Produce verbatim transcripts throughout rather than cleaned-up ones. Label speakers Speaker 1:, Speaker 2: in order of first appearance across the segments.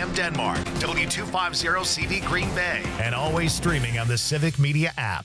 Speaker 1: M Denmark, W two fifty C V Green Bay, and always streaming on the Civic Media app.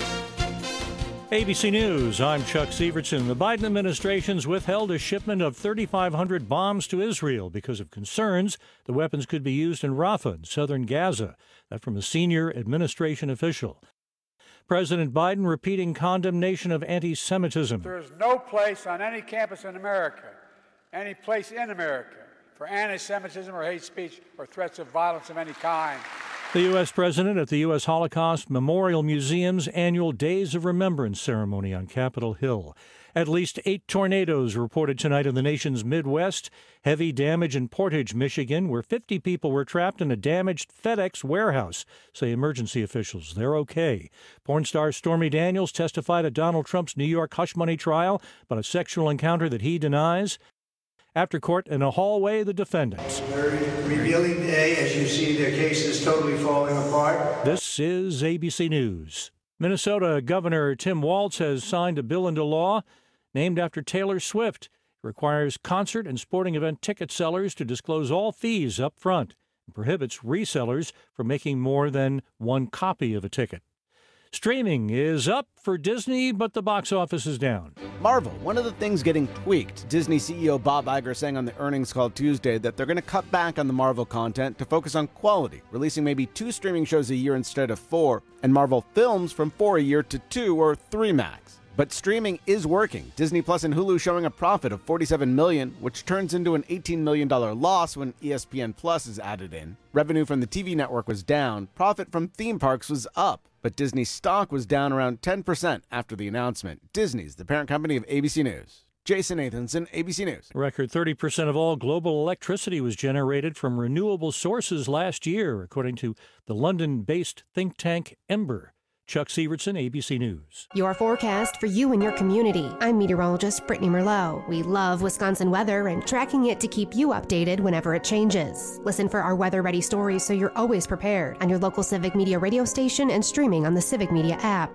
Speaker 2: A B C News, I'm Chuck Sievertson. The Biden administration's withheld a shipment of thirty-five hundred bombs to Israel because of concerns the weapons could be used in Rafah in southern Gaza. That from a senior administration official. President Biden repeating condemnation of anti-Semitism.
Speaker 3: There is no place on any campus in America, any place in America, for anti-Semitism or hate speech or threats of violence of any kind.
Speaker 2: The U S president at the U S Holocaust Memorial Museum's annual Days of Remembrance ceremony on Capitol Hill. At least eight tornadoes reported tonight in the nation's Midwest. Heavy damage in Portage, Michigan, where fifty people were trapped in a damaged FedEx warehouse, say emergency officials. They're okay. Porn star Stormy Daniels testified at Donald Trump's New York hush money trial about a sexual encounter that he denies. After court, in a hallway, the defendants.
Speaker 4: Very revealing day as you see their cases totally falling apart.
Speaker 2: This is A B C News. Minnesota Governor Tim Walz has signed a bill into law named after Taylor Swift. It requires concert and sporting event ticket sellers to disclose all fees up front and prohibits resellers from making more than one copy of a ticket. Streaming is up for Disney, but the box office is down.
Speaker 5: Marvel, one of the things getting tweaked. Disney C E O Bob Iger saying on the earnings call Tuesday that they're going to cut back on the Marvel content to focus on quality, releasing maybe two streaming shows a year instead of four, and Marvel films from four a year to two or three max. But streaming is working. Disney Plus and Hulu showing a profit of forty-seven million dollars, which turns into an eighteen million dollars loss when E S P N Plus is added in. Revenue from the T V network was down. Profit from theme parks was up. But Disney's stock was down around ten percent after the announcement. Disney's the parent company of A B C News. Jason Nathanson, A B C News.
Speaker 2: A record thirty percent of all global electricity was generated from renewable sources last year, according to the London-based think tank Ember. Chuck Sievertson, A B C News.
Speaker 6: Your forecast for you and your community. I'm meteorologist Brittany Merlot. We love Wisconsin weather and tracking it to keep you updated whenever it changes. Listen for our weather-ready stories so you're always prepared on your local Civic Media radio station and streaming on the Civic Media app.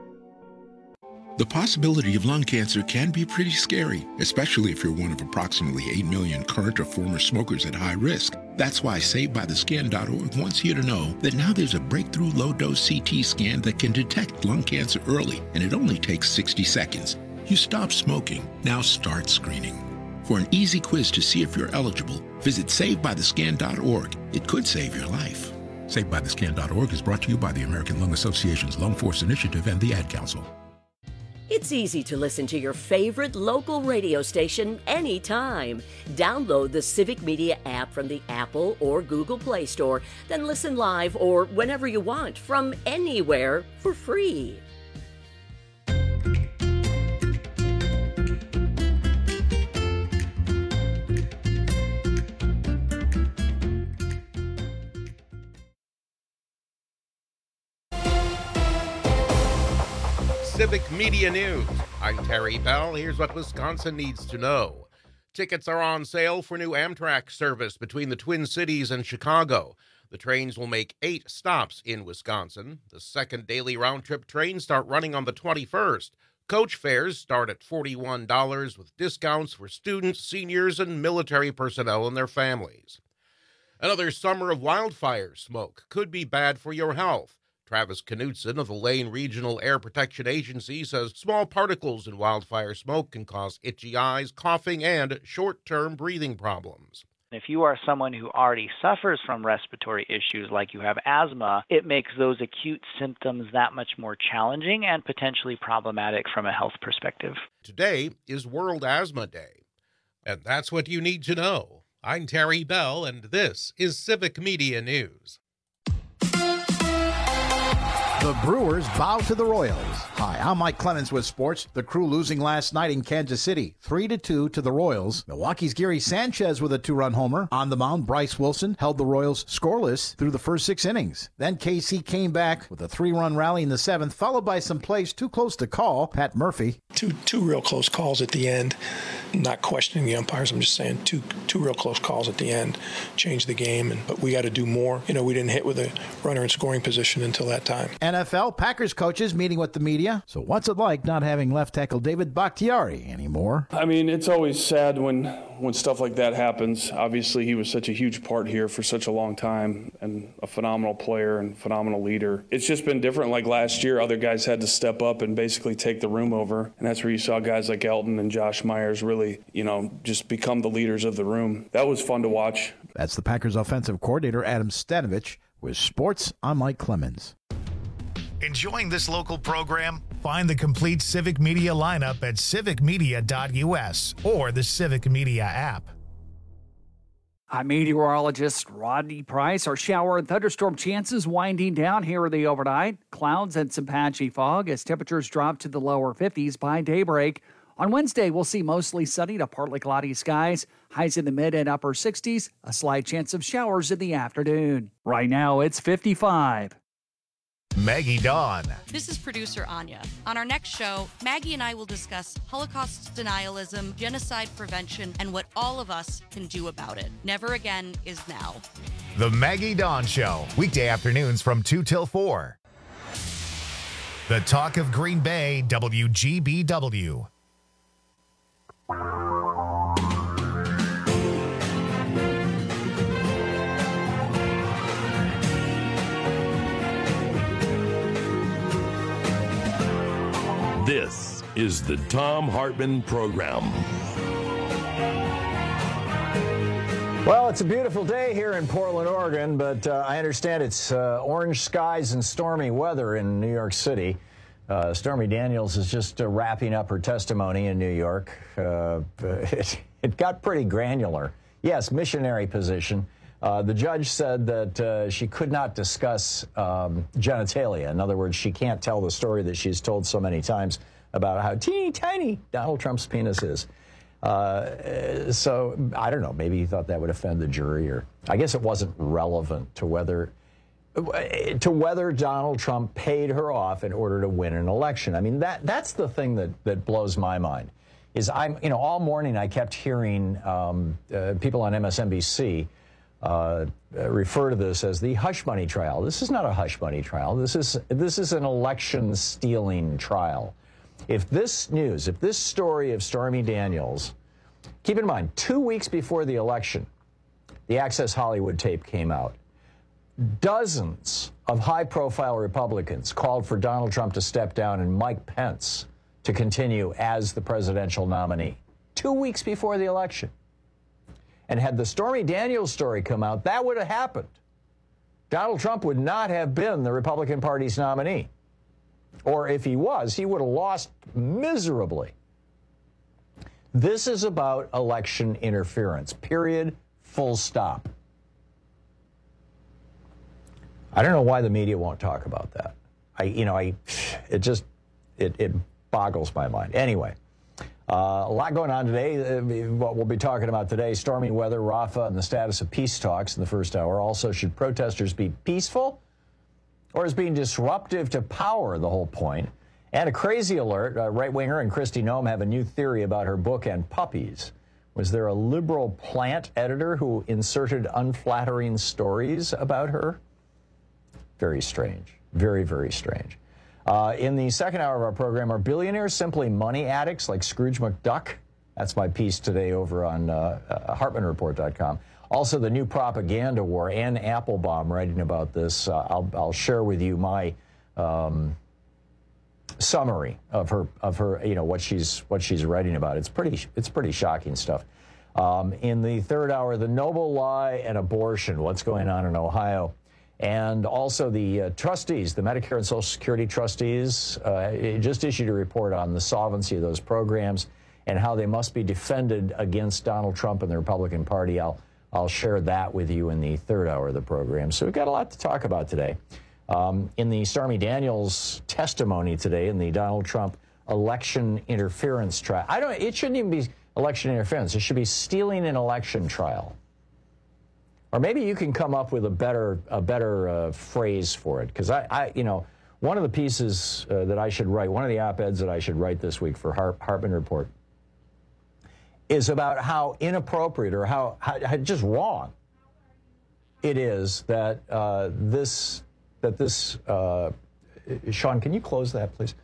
Speaker 7: The possibility of lung cancer can be pretty scary, especially if you're one of approximately eight million current or former smokers at high risk. That's why Saved By The Scan dot org wants you to know that now there's a breakthrough low-dose C T scan that can detect lung cancer early, and it only takes sixty seconds. You stop smoking, now start screening. For an easy quiz to see if you're eligible, visit Saved By The Scan dot org. It could save your life. Saved By The Scan dot org is brought to you by the American Lung Association's Lung Force Initiative and the Ad Council.
Speaker 8: It's easy to listen to your favorite local radio station anytime. Download the Civic Media app from the Apple or Google Play Store, then listen live or whenever you want from anywhere for free.
Speaker 9: Civic Media News. I'm Terry Bell. Here's what Wisconsin needs to know. Tickets are on sale for new Amtrak service between the Twin Cities and Chicago. The trains will make eight stops in Wisconsin. The second daily round-trip trains start running on the twenty-first. Coach fares start at forty-one dollars with discounts for students, seniors, and military personnel and their families. Another summer of wildfire smoke could be bad for your health. Travis Knutson of the Lane Regional Air Protection Agency says small particles in wildfire smoke can cause itchy eyes, coughing, and short-term breathing problems.
Speaker 10: If you are someone who already suffers from respiratory issues like you have asthma, it makes those acute symptoms that much more challenging and potentially problematic from a health perspective.
Speaker 9: Today is World Asthma Day, and that's what you need to know. I'm Terry Bell, and this is Civic Media News.
Speaker 11: The Brewers bow to the Royals. Hi, I'm Mike Clemens with sports. The Crew losing last night in Kansas City, three to two to the Royals. Milwaukee's Gary Sanchez with a two-run homer. On the mound, Bryce Wilson held the Royals scoreless through the first six innings. Then K C came back with a three-run rally in the seventh, followed by some plays too close to call. Pat Murphy.
Speaker 12: Two two real close calls at the end. Not questioning the umpires. I'm just saying two two real close calls at the end changed the game. And but we got to do more. You know, we didn't hit with a runner in scoring position until that time.
Speaker 11: N F L Packers coaches meeting with the media media. So what's it like not having left tackle David Bakhtiari anymore?
Speaker 13: I mean, it's always sad when when stuff like that happens. Obviously, he was such a huge part here for such a long time and a phenomenal player and phenomenal leader. It's just been different. Like last year, other guys had to step up and basically take the room over. And that's where you saw guys like Elton and Josh Myers really, you know, just become the leaders of the room. That was fun to watch.
Speaker 11: That's the Packers offensive coordinator, Adam Stanovich, with sports. I'm Mike Clemens.
Speaker 1: Enjoying this local program? Find the complete Civic Media lineup at civic media dot u s or the Civic Media app.
Speaker 14: I'm meteorologist Rodney Price. Our shower and thunderstorm chances winding down here in the overnight. Clouds and some patchy fog as temperatures drop to the lower fifties by daybreak. On Wednesday, we'll see mostly sunny to partly cloudy skies. Highs in the mid and upper sixties. A slight chance of showers in the afternoon. Right now, it's fifty-five.
Speaker 1: Maggie Dawn.
Speaker 15: This is producer Anya. On our next show, Maggie and I will discuss Holocaust denialism, genocide prevention, and what all of us can do about it. Never again is now.
Speaker 1: The Maggie Dawn Show, weekday afternoons from two till four. The Talk of Green Bay, W G B W.
Speaker 16: This is the Thom Hartmann Program.
Speaker 17: Well, it's a beautiful day here in Portland, Oregon, but uh, I understand it's uh, orange skies and stormy weather in New York City. Uh, Stormy Daniels is just uh, wrapping up her testimony in New York. Uh, it, it got pretty granular. Yes, missionary position. Uh, the judge said that uh, she could not discuss um, genitalia. In other words, she can't tell the story that she's told so many times about how teeny tiny Donald Trump's penis is. Uh, so, I don't know, maybe he thought that would offend the jury, or I guess it wasn't relevant to whether to whether Donald Trump paid her off in order to win an election. I mean, that that's the thing that, that blows my mind, is I'm, you know, all morning I kept hearing um, uh, people on M S N B C Uh, refer to this as the hush money trial. This is not a hush money trial. This is this is an election stealing trial. If this news, if this story of Stormy Daniels, keep in mind, two weeks before the election, the Access Hollywood tape came out. Dozens of high-profile Republicans called for Donald Trump to step down and Mike Pence to continue as the presidential nominee. Two weeks before the election. And had the Stormy Daniels story come out, that would have happened. Donald Trump would not have been the Republican Party's nominee. Or if he was, he would have lost miserably. This is about election interference, period, full stop. I don't know why the media won't talk about that. I, you know, I, it just, it, it boggles my mind. Anyway. Uh, a lot going on today. Uh, what we'll be talking about today, stormy weather, Rafah, and the status of peace talks in the first hour. Also, should protesters be peaceful or is being disruptive to power the whole point? And a crazy alert, uh, right-winger and Kristi Noem have a new theory about her book and puppies. Was there a liberal plant editor who inserted unflattering stories about her? Very strange. Very, very strange. Uh, in the second hour of our program, are billionaires simply money addicts like Scrooge McDuck? That's my piece today over on uh, uh, Hartmann Report dot com. Also, the new propaganda war. Ann Applebaum writing about this. Uh, I'll, I'll share with you my um, summary of her of her you know what she's what she's writing about. It's pretty it's pretty shocking stuff. Um, in the third hour, the noble lie and abortion. What's going on in Ohio? And also the uh, trustees, the Medicare and Social Security trustees, uh, just issued a report on the solvency of those programs and how they must be defended against Donald Trump and the Republican Party. I'll, I'll share that with you in the third hour of the program. So we've got a lot to talk about today. Um, in the Stormy Daniels testimony today in the Donald Trump election interference trial, I don't, it shouldn't even be election interference. It should be stealing an election trial. Or maybe you can come up with a better a better uh, phrase for it, because I, I, you know, one of the pieces uh, that I should write, one of the op-eds that I should write this week for Hart, Hartmann Report, is about how inappropriate or how, how, how just wrong it is that uh, this that this uh, Sean, can you close that, please?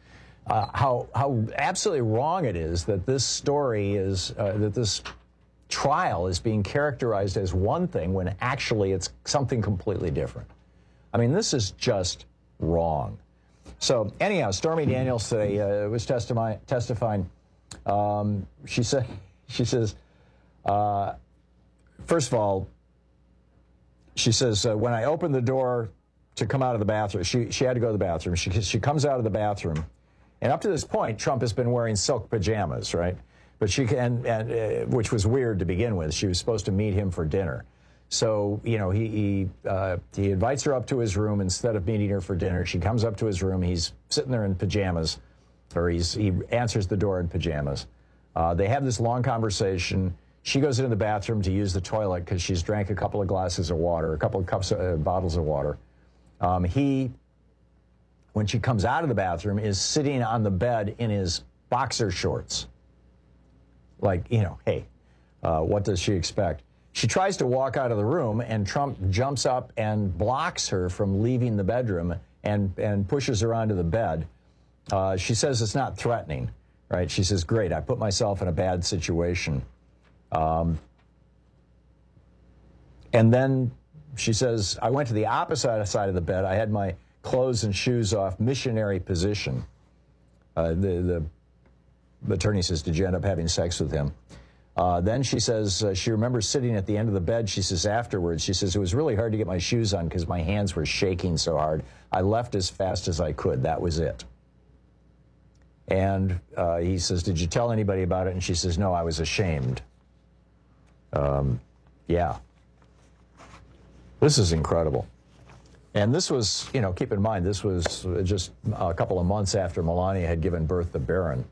Speaker 17: uh, how how absolutely wrong it is that this story is uh, that this trial is being characterized as one thing when actually it's something completely different. I mean, this is just wrong. So anyhow, Stormy Daniels today uh, was testifying. testifying. Um, she said, she says, uh, first of all, she says, uh, when I opened the door to come out of the bathroom, she, she had to go to the bathroom. She, she comes out of the bathroom, and up to this point, Trump has been wearing silk pajamas, right? But she can, and, uh, which was weird to begin with. She was supposed to meet him for dinner. So, you know, he he, uh, he invites her up to his room instead of meeting her for dinner. She comes up to his room. He's sitting there in pajamas, or he's, he answers the door in pajamas. Uh, they have this long conversation. She goes into the bathroom to use the toilet because she's drank a couple of glasses of water, a couple of cups, of, uh, bottles of water. Um, he, when she comes out of the bathroom, is sitting on the bed in his boxer shorts. Like, you know, hey, uh, what does she expect? She tries to walk out of the room, and Trump jumps up and blocks her from leaving the bedroom and, and pushes her onto the bed. Uh, she says it's not threatening, right? She says, great, I put myself in a bad situation. Um, and then she says, I went to the opposite side of the bed. I had my clothes and shoes off, missionary position. Uh, the, the, the attorney says, did you end up having sex with him? Uh, then she says uh, she remembers sitting at the end of the bed. She says afterwards, she says, it was really hard to get my shoes on because my hands were shaking so hard. I left as fast as I could. That was it. And uh, he says, did you tell anybody about it? And she says, no, I was ashamed. Um, yeah. This is incredible. And this was, you know, keep in mind, this was just a couple of months after Melania had given birth to Barron.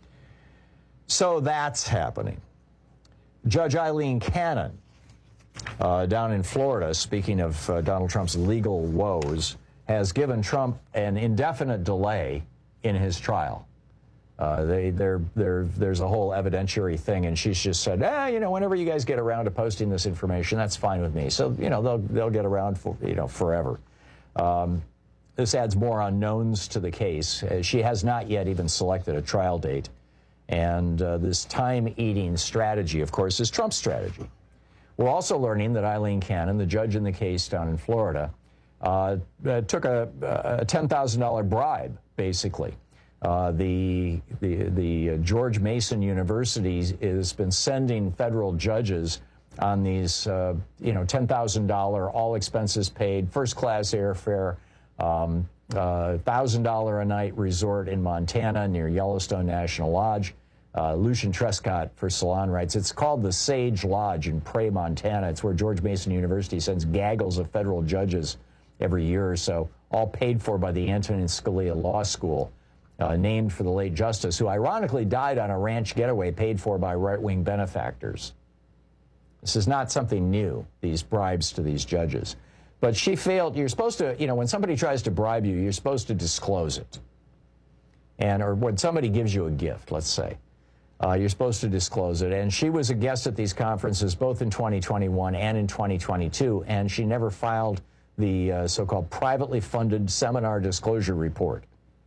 Speaker 17: So that's happening. Judge Eileen Cannon, uh, down in Florida, speaking of uh, Donald Trump's legal woes, has given Trump an indefinite delay in his trial. Uh, they, they're, they're, there's a whole evidentiary thing, and she's just said, eh, you know, whenever you guys get around to posting this information, that's fine with me. So, you know, they'll, they'll get around for, you know, forever. Um, this adds more unknowns to the case. Uh, she has not yet even selected a trial date. And uh, this time-eating strategy, of course, is Trump's strategy. We're also learning that Eileen Cannon, the judge in the case down in Florida, uh, uh, took a, a ten thousand dollar bribe, basically. Uh, the the, the George Mason University has been sending federal judges on these, uh, you know, ten thousand dollar all-expenses-paid, first-class airfare, um, Uh, one thousand dollars a night resort in Montana near Yellowstone National Lodge. Uh, Lucian Trescott for Salon writes, it's called the Sage Lodge in Prairie, Montana. It's where George Mason University sends gaggles of federal judges every year or so, all paid for by the Antonin Scalia Law School, uh, named for the late justice, who ironically died on a ranch getaway paid for by right-wing benefactors. This is not something new, these bribes to these judges. But she failed. You're supposed to, you know, when somebody tries to bribe you, you're supposed to disclose it. And, or when somebody gives you a gift, let's say, uh, you're supposed to disclose it. And she was a guest at these conferences both in twenty twenty-one and in twenty twenty-two, and she never filed the uh, so-called privately funded seminar disclosure report.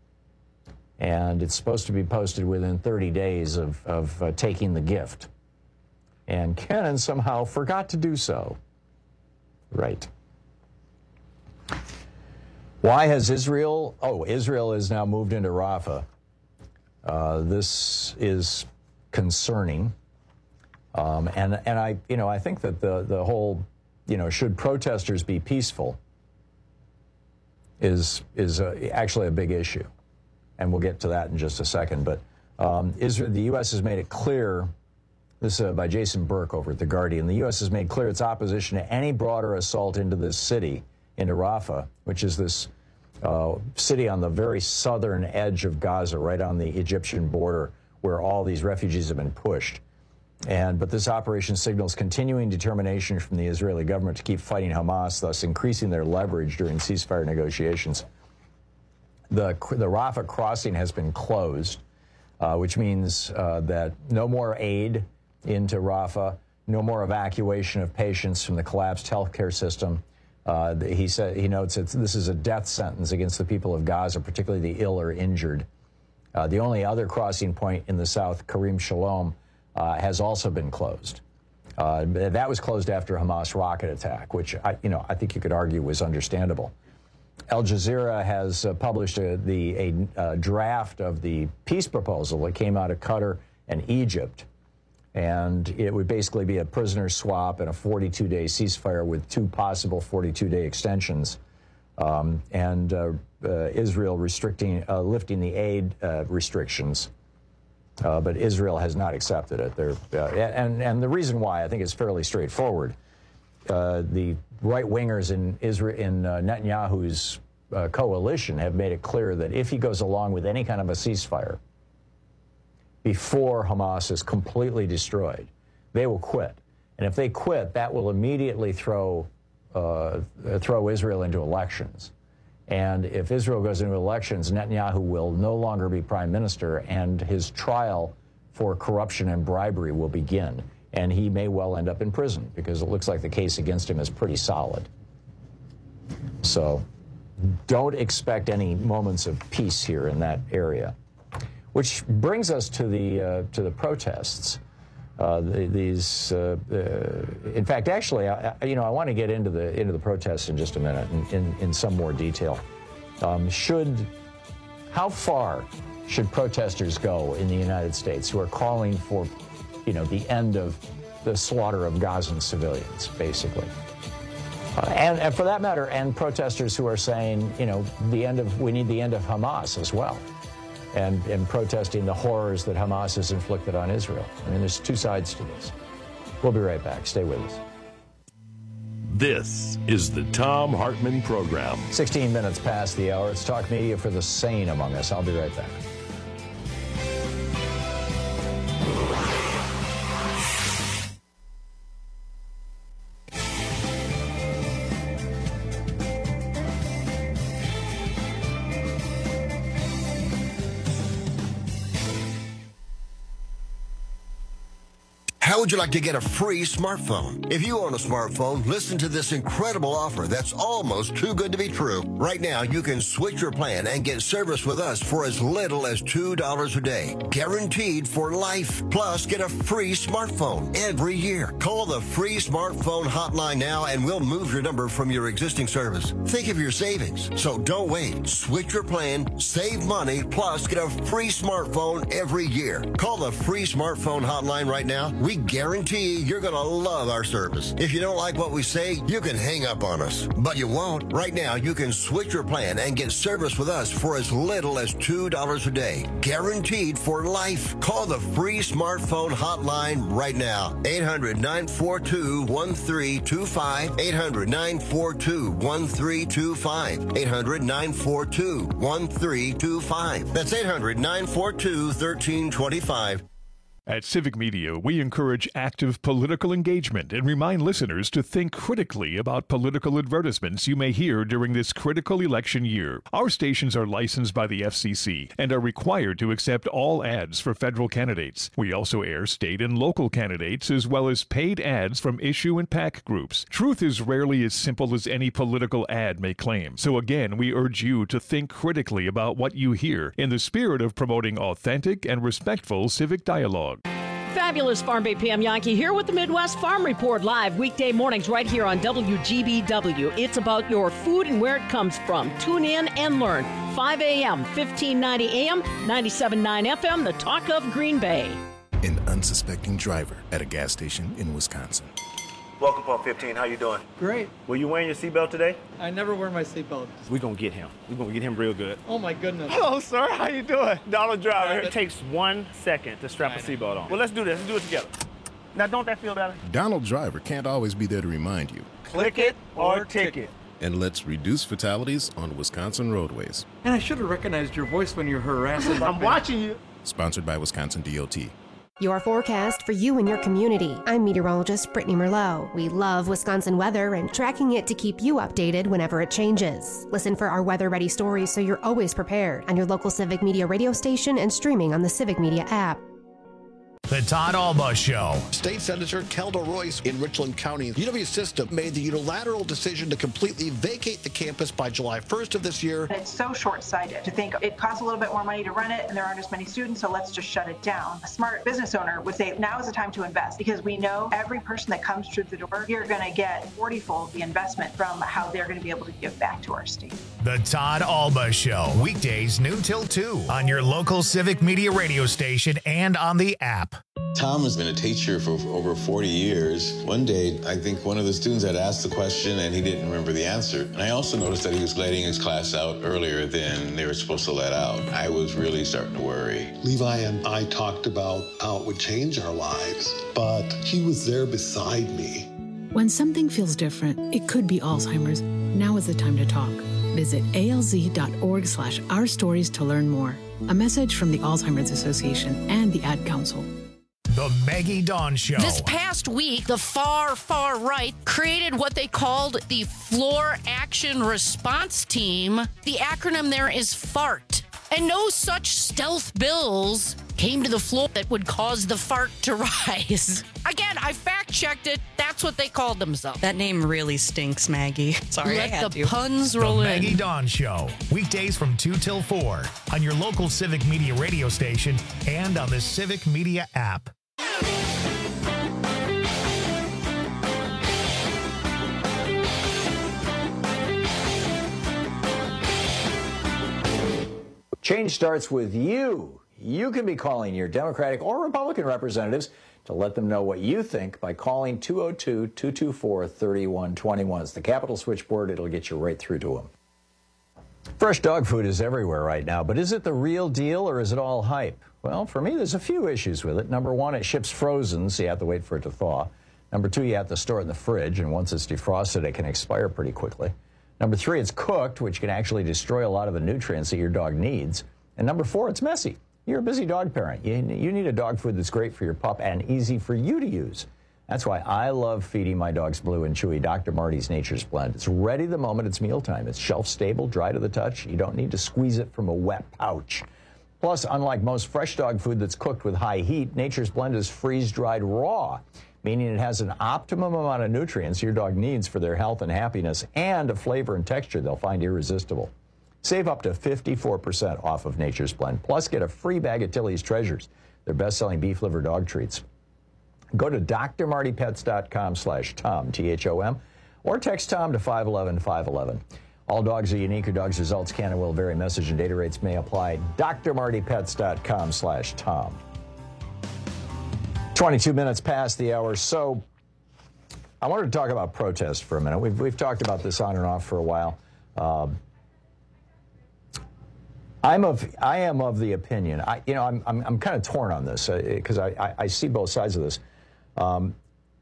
Speaker 17: And it's supposed to be posted within thirty days of, of uh, taking the gift. And Cannon somehow forgot to do so. Right. Why has Israel, oh, Israel has now moved into Rafah. Uh, this is concerning. Um, and, and I, you know, I think that the, the whole, you know, should protesters be peaceful is, is a, actually a big issue. And we'll get to that in just a second. But um, Israel, the U S has made it clear, this is uh, by Jason Burke over at The Guardian, the U S has made clear its opposition to any broader assault into this city, into Rafah, which is this uh, city on the very southern edge of Gaza, right on the Egyptian border, where all these refugees have been pushed. And but this operation signals continuing determination from the Israeli government to keep fighting Hamas, thus increasing their leverage during ceasefire negotiations. The, the Rafah crossing has been closed, uh, which means uh, that no more aid into Rafah, no more evacuation of patients from the collapsed healthcare system. Uh, he said he notes that this is a death sentence against the people of Gaza, particularly the ill or injured. Uh, the only other crossing point in the south, Karim Shalom, uh, has also been closed. Uh, that was closed after a Hamas rocket attack, which I, you know, I think you could argue was understandable. Al Jazeera has uh, published a, the, a, a draft of the peace proposal that came out of Qatar and Egypt, and it would basically be a prisoner swap and a forty-two day ceasefire with two possible forty-two day extensions, um, and uh, uh, Israel restricting, uh, lifting the aid uh, restrictions. Uh, but Israel has not accepted it. They're, uh, and, and the reason why, I think, is fairly straightforward. Uh, the right-wingers in, Israel, in uh, Netanyahu's uh, coalition have made it clear that if he goes along with any kind of a ceasefire before Hamas is completely destroyed, they will quit. And if they quit, that will immediately throw, uh, throw Israel into elections. And if Israel goes into elections, Netanyahu will no longer be prime minister, and his trial for corruption and bribery will begin. And he may well end up in prison, because it looks like the case against him is pretty solid. So don't expect any moments of peace here in that area. Which brings us to the, uh, to the protests. Uh, the, these, uh, uh, in fact, actually, I, I, you know, I want to get into the into the protests in just a minute, in, in, in some more detail. Um, should, how far should protesters go in the United States who are calling for, you know, the end of the slaughter of Gazan civilians, basically, uh, and, and for that matter, and protesters who are saying, you know, the end of we need the end of Hamas as well. And, and protesting the horrors that Hamas has inflicted on Israel. I mean, there's two sides to this. We'll be right back. Stay with us.
Speaker 16: This is the Thom Hartmann Program.
Speaker 17: sixteen minutes past the hour. It's Talk Media for the sane among us. I'll be right back.
Speaker 18: How would you like to get a free smartphone? If you own a smartphone, listen to this incredible offer that's almost too good to be true. Right now, you can switch your plan and get service with us for as little as two dollars a day. Guaranteed for life. Plus, get a free smartphone every year. Call the free smartphone hotline now and we'll move your number from your existing service. Think of your savings. So don't wait. Switch your plan, save money, plus get a free smartphone every year. Call the free smartphone hotline right now. We guarantee you're going to love our service. If you don't like what we say, you can hang up on us. But you won't. Right now, you can switch your plan and get service with us for as little as two dollars a day. Guaranteed for life. Call the free smartphone hotline right now. eight hundred, nine four two, one three two five. eight hundred, nine four two, one three two five. eight hundred, nine four two, one three two five. That's eight hundred, nine four two, one three two five.
Speaker 19: At Civic Media, we encourage active political engagement and remind listeners to think critically about political advertisements you may hear during this critical election year. Our stations are licensed by the F C C and are required to accept all ads for federal candidates. We also air state and local candidates as well as paid ads from issue and PAC groups. Truth is rarely as simple as any political ad may claim. So again, we urge you to think critically about what you hear in the spirit of promoting authentic and respectful civic dialogue.
Speaker 20: Fabulous Farm Bay Pam Yankee here with the Midwest Farm Report live weekday mornings right here on W G B W. It's about your food and where it comes from. Tune in and learn. five a.m., fifteen ninety A M, ninety-seven point nine F M, the talk of Green Bay.
Speaker 21: An unsuspecting driver at a gas station in Wisconsin.
Speaker 22: Welcome, Pump fifteen. How you doing?
Speaker 23: Great.
Speaker 22: Were you wearing your seatbelt today?
Speaker 23: I never wear my seatbelt.
Speaker 22: We're going to get him. We're going to get him real good.
Speaker 23: Oh, my goodness.
Speaker 22: Hello, sir. How you doing? Donald Driver. It takes one second to strap a seatbelt on. Well, let's do this. Let's do it together. Now, don't that feel better?
Speaker 21: Donald Driver can't always be there to remind you.
Speaker 22: Click it or ticket.
Speaker 21: And let's reduce fatalities on Wisconsin roadways.
Speaker 23: And I should have recognized your voice when you're harassing.
Speaker 22: I'm watching you.
Speaker 21: Sponsored by Wisconsin D O T.
Speaker 6: Your forecast for you and your community. I'm meteorologist Brittany Merlot. We love Wisconsin weather and tracking it to keep you updated whenever it changes. Listen for our weather-ready stories so you're always prepared on your local Civic Media radio station and streaming on the Civic Media app.
Speaker 1: The Todd Alba Show.
Speaker 3: State Senator Kelda Royce in Richland County. U W System made the unilateral decision to completely vacate the campus by July first of this year.
Speaker 4: It's so short-sighted to think it costs a little bit more money to run it and there aren't as many students, so let's just shut it down. A smart business owner would say now is the time to invest because we know every person that comes through the door, you're going to get forty-fold the investment from how they're going to be able to give back to our state.
Speaker 1: The Todd Alba Show. Weekdays noon till two on your local Civic Media radio station and on the app.
Speaker 5: Tom has been a teacher for over forty years. One day, I think one of the students had asked the question and he didn't remember the answer. And I also noticed that he was letting his class out earlier than they were supposed to let out. I was really starting to worry.
Speaker 24: Levi and I talked about how it would change our lives, but he was there beside me.
Speaker 25: When something feels different, it could be Alzheimer's. Now is the time to talk. Visit alz.org slash our stories to learn more. A message from the Alzheimer's Association and the Ad Council.
Speaker 1: The Maggie Dawn Show.
Speaker 26: This past week, the far, far right created what they called the Floor Action Response Team. The acronym there is FART. And no such stealth bills came to the floor that would cause the fart to rise. Again, I fact-checked it. That's what they called themselves.
Speaker 27: That name really stinks, Maggie. Sorry,
Speaker 26: Let
Speaker 27: I had
Speaker 26: the
Speaker 27: to.
Speaker 26: puns roll
Speaker 1: the
Speaker 26: in.
Speaker 1: Maggie Dawn Show. Weekdays from two till four on your local Civic Media radio station and on the Civic Media app.
Speaker 17: Change starts with you. You can be calling your Democratic or Republican representatives to let them know what you think by calling two oh two, two two four, three one two one. It's the Capitol switchboard. It'll get you right through to them. Fresh dog food is everywhere right now, but is it the real deal or is it all hype? Well, for me, there's a few issues with it. Number one, it ships frozen, so you have to wait for it to thaw. Number two, you have to store it in the fridge, and once it's defrosted, it can expire pretty quickly. Number three, it's cooked, which can actually destroy a lot of the nutrients that your dog needs. And number four, it's messy. You're a busy dog parent. You, you need a dog food that's great for your pup and easy for you to use. That's why I love feeding my dogs Blue and Chewy Doctor Marty's Nature's Blend. It's ready the moment it's mealtime. It's shelf-stable, dry to the touch. You don't need to squeeze it from a wet pouch. Plus, unlike most fresh dog food that's cooked with high heat, Nature's Blend is freeze-dried raw, meaning it has an optimum amount of nutrients your dog needs for their health and happiness and a flavor and texture they'll find irresistible. Save up to fifty-four percent off of Nature's Blend. Plus, get a free bag of Tilly's Treasures, their best-selling beef liver dog treats. Go to D R marty pets dot com slash Tom, T H O M, or text Tom to five one one, five one one. All dogs are unique. Your dog's results can and will vary. Message and data rates may apply. D R marty pets dot com slash Tom. twenty-two minutes past the hour. So I wanted to talk about protest for a minute. We've, we've talked about this on and off for a while. Um, I'm of, I am of the opinion, I, you know, I'm, I'm, I'm kind of torn on this because uh, I, I, I see both sides of this. Um,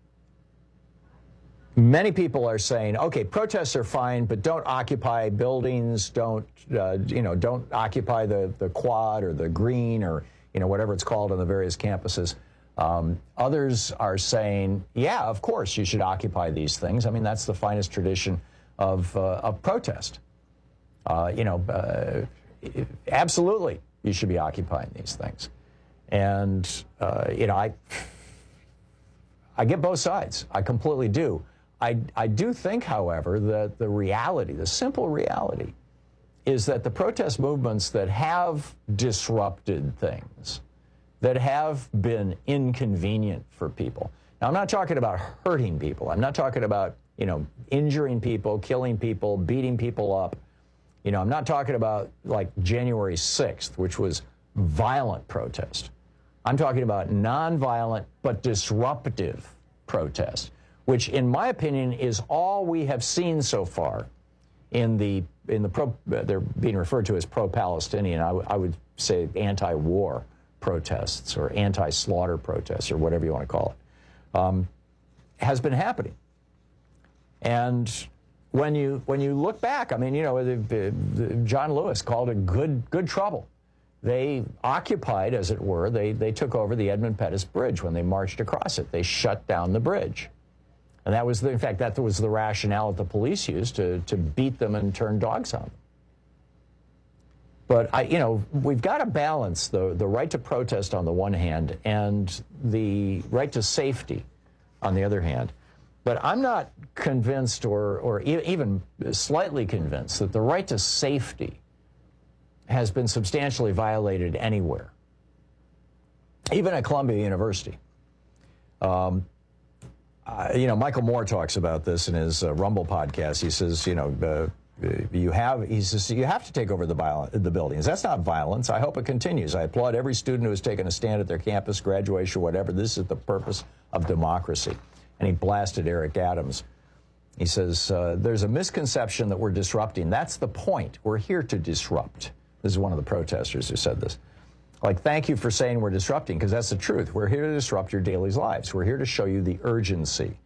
Speaker 17: many people are saying, okay, protests are fine, but don't occupy buildings, don't, uh, you know, don't occupy the, the quad or the green or, you know, whatever it's called on the various campuses. Um, others are saying, yeah, of course you should occupy these things. I mean, that's the finest tradition of, uh, of protest. Uh, you know, uh, absolutely, you should be occupying these things. And, uh, you know, I I get both sides. I completely do. I, I do think, however, that the reality, the simple reality, is that the protest movements that have disrupted things, that have been inconvenient for people. Now, I'm not talking about hurting people. I'm not talking about, you know, injuring people, killing people, beating people up. You know, I'm not talking about like January sixth, which was violent protest. I'm talking about nonviolent but disruptive protest, which in my opinion is all we have seen so far in the, in the pro, they're being referred to as pro-Palestinian, I, I would say anti-war protests or anti-slaughter protests or whatever you want to call it, um, has been happening. And when you when you look back, I mean, you know, the, the, John Lewis called it good good trouble. They occupied, as it were, they, they took over the Edmund Pettus Bridge when they marched across it. They shut down the bridge. And that was, the, in fact, that was the rationale that the police used to, to beat them and turn dogs on them. But, I, you know, we've got to balance the, the right to protest on the one hand and the right to safety on the other hand. But I'm not convinced or, or e- even slightly convinced that the right to safety has been substantially violated anywhere, even at Columbia University. Um, uh, you know, Michael Moore talks about this in his uh, Rumble podcast. He says, you know, uh, you have, he says, you have to take over the, viol- the buildings. That's not violence. I hope it continues. I applaud every student who has taken a stand at their campus, graduation, whatever. This is the purpose of democracy. And he blasted Eric Adams. He says, uh, there's a misconception that we're disrupting. That's the point. We're here to disrupt. This is one of the protesters who said this. Like, thank you for saying we're disrupting, because that's the truth. We're here to disrupt your daily lives. We're here to show you the urgency.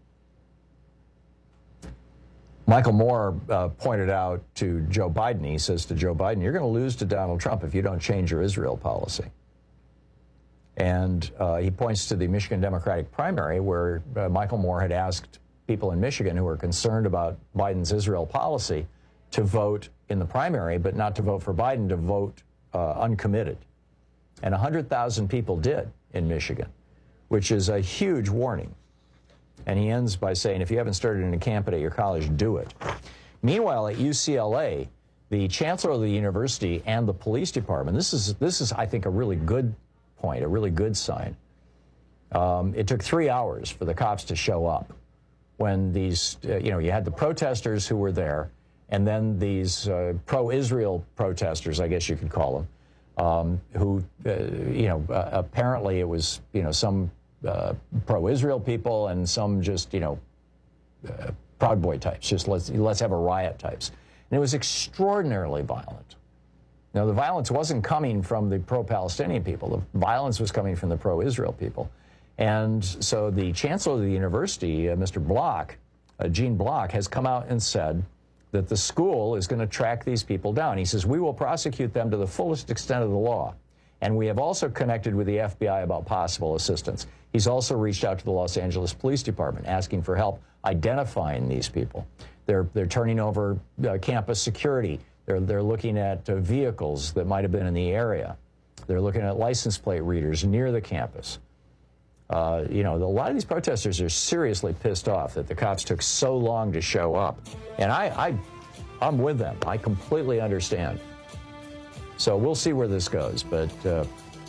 Speaker 17: Michael Moore uh, pointed out to Joe Biden, he says to Joe Biden, you're going to lose to Donald Trump if you don't change your Israel policy. And uh, he points to the Michigan Democratic primary where uh, Michael Moore had asked people in Michigan who were concerned about Biden's Israel policy to vote in the primary, but not to vote for Biden, to vote uh, uncommitted. And one hundred thousand people did in Michigan, which is a huge warning. And he ends by saying, if you haven't started in a campus at your college, do it. Meanwhile, at U C L A, the chancellor of the university and the police department, this is, this is I think, a really good point, a really good sign. Um, it took three hours for the cops to show up when these, uh, you know, you had the protesters who were there, and then these uh, pro-Israel protesters, I guess you could call them, um, who, uh, you know, uh, apparently it was, you know, some uh, pro-Israel people and some just, you know, uh, Proud Boy types, just let's, let's have a riot types. And it was extraordinarily violent. Now, the violence wasn't coming from the pro-Palestinian people. The violence was coming from the pro-Israel people. And so the chancellor of the university, uh, Mister Block, uh, Gene Block, has come out and said that the school is going to track these people down. He says, we will prosecute them to the fullest extent of the law. And we have also connected with the F B I about possible assistance. He's also reached out to the Los Angeles Police Department asking for help identifying these people. They're, they're turning over uh, campus security. They're, they're looking at uh, vehicles that might have been in the area. They're looking at license plate readers near the campus. Uh, you know, a lot of these protesters are seriously pissed off that the cops took so long to show up. And I, I, I'm with them. I completely understand. So we'll see where this goes, but uh,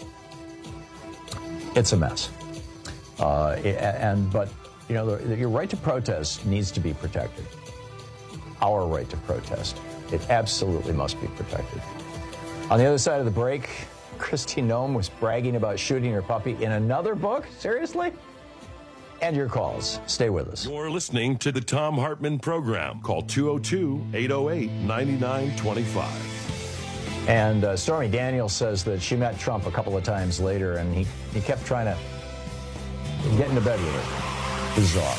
Speaker 17: it's a mess. Uh, and but, you know, the, your right to protest needs to be protected. Our right to protest. It absolutely must be protected. On the other side of the break, Kristi Noem was bragging about shooting her puppy in another book? Seriously? And your calls. Stay with us.
Speaker 16: You're listening to the Thom Hartmann Program. Call two oh two, eight oh eight, nine nine two five.
Speaker 17: And uh, Stormy Daniels says that she met Trump a couple of times later, and he, he kept trying to get into bed with her. Bizarre.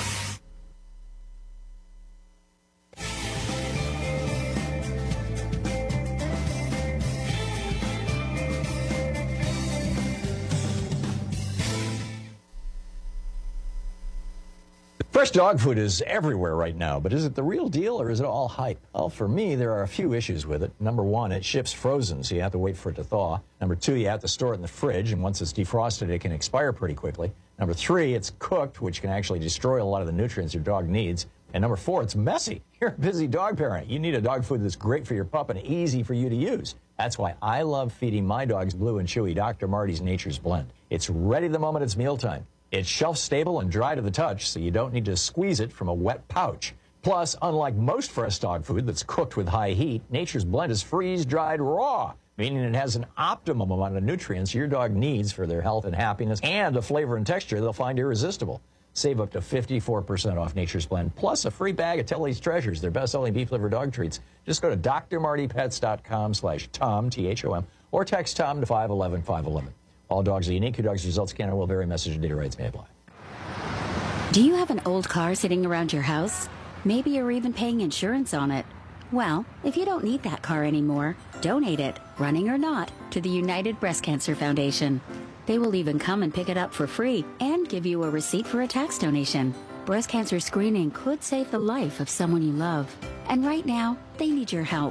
Speaker 17: Fresh dog food is everywhere right now, but is it the real deal or is it all hype? Well, for me, there are a few issues with it. Number one, it ships frozen, so you have to wait for it to thaw. Number two, you have to store it in the fridge, and once it's defrosted, it can expire pretty quickly. Number three, it's cooked, which can actually destroy a lot of the nutrients your dog needs. And number four, it's messy. You're a busy dog parent. You need a dog food that's great for your pup and easy for you to use. That's why I love feeding my dogs Blue and Chewy Doctor Marty's Nature's Blend. It's ready the moment it's mealtime. It's shelf-stable and dry to the touch, so you don't need to squeeze it from a wet pouch. Plus, unlike most fresh dog food that's cooked with high heat, Nature's Blend is freeze-dried raw, meaning it has an optimum amount of nutrients your dog needs for their health and happiness, and a flavor and texture they'll find irresistible. Save up to fifty-four percent off Nature's Blend, plus a free bag of Tilly's Treasures, their best-selling beef liver dog treats. Just go to drmartypets.com slash Tom, T H O M, or text Tom to five one one, five one one. All dogs are unique. Your dog's results can and will vary. Message and data rights may apply.
Speaker 2: Do you have an old car sitting around your house? Maybe you're even paying insurance on it. Well, if you don't need that car anymore, donate it, running or not, to the United Breast Cancer Foundation. They will even come and pick it up for free and give you a receipt for a tax donation. Breast cancer screening could save the life of someone you love. And right now, they need your help.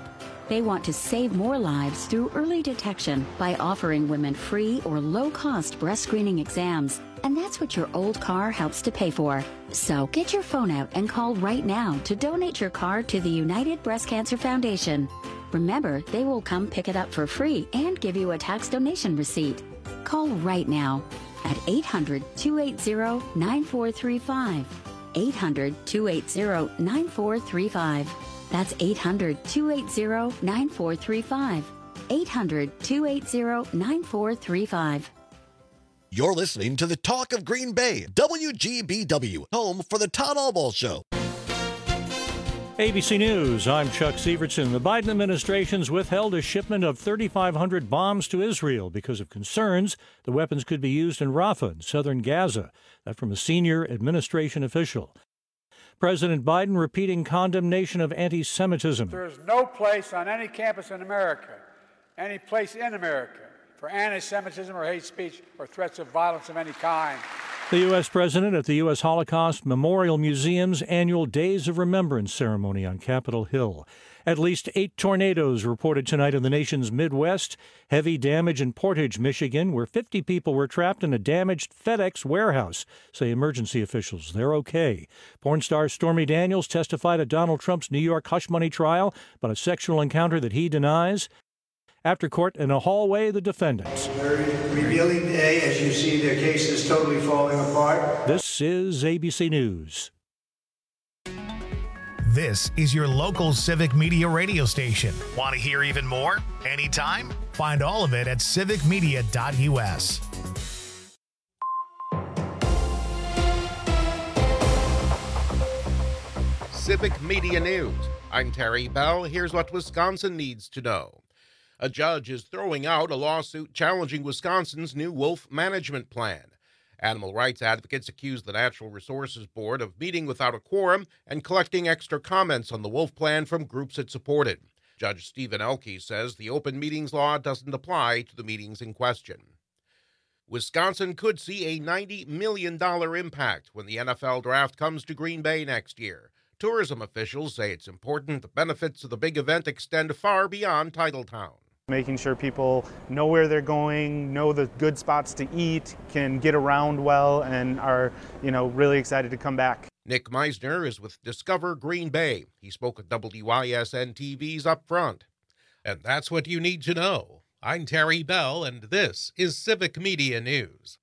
Speaker 2: They want to save more lives through early detection by offering women free or low-cost breast screening exams. And that's what your old car helps to pay for. So get your phone out and call right now to donate your car to the United Breast Cancer Foundation. Remember, they will come pick it up for free and give you a tax donation receipt. Call right now at eight hundred, two eight zero, nine four three five. eight hundred, two eight zero, nine four three five. That's eight hundred, two eight zero, nine four three five. eight hundred, two eight zero, nine four three five.
Speaker 3: You're listening to the Talk of Green Bay, W G B W, home for the Todd Albaugh Show.
Speaker 7: A B C News, I'm Chuck Severson. The Biden administration's withheld a shipment of thirty-five hundred bombs to Israel because of concerns the weapons could be used in Rafah in southern Gaza. That from a senior administration official. President Biden repeating condemnation of anti-Semitism.
Speaker 8: There is no place on any campus in America, any place in America, for anti-Semitism or hate speech or threats of violence of any kind.
Speaker 7: The U S President at the U S Holocaust Memorial Museum's annual Days of Remembrance ceremony on Capitol Hill. At least eight tornadoes reported tonight in the nation's Midwest. Heavy damage in Portage, Michigan, where fifty people were trapped in a damaged FedEx warehouse, say emergency officials. They're okay. Porn star Stormy Daniels testified at Donald Trump's New York hush money trial about a sexual encounter that he denies. After court, in a hallway, the defendants.
Speaker 9: Very revealing day as you see their cases totally falling apart.
Speaker 7: This is A B C News.
Speaker 1: This is your local Civic Media radio station. Want to hear even more? Anytime? Find all of it at civic media dot U S.
Speaker 10: Civic Media News. I'm Terry Bell. Here's what Wisconsin needs to know. A judge is throwing out a lawsuit challenging Wisconsin's new wolf management plan. Animal rights advocates accuse the Natural Resources Board of meeting without a quorum and collecting extra comments on the wolf plan from groups it supported. Judge Stephen Elke says the open meetings law doesn't apply to the meetings in question. Wisconsin could see a ninety million dollars impact when the N F L draft comes to Green Bay next year. Tourism officials say it's important the benefits of the big event extend far beyond Titletown.
Speaker 11: Making sure people know where they're going, know the good spots to eat, can get around well, and are, you know, really excited to come back.
Speaker 10: Nick Meisner is with Discover Green Bay. He spoke at W Y S N T V's Up Front. And that's what you need to know. I'm Terry Bell, and this is Civic Media News.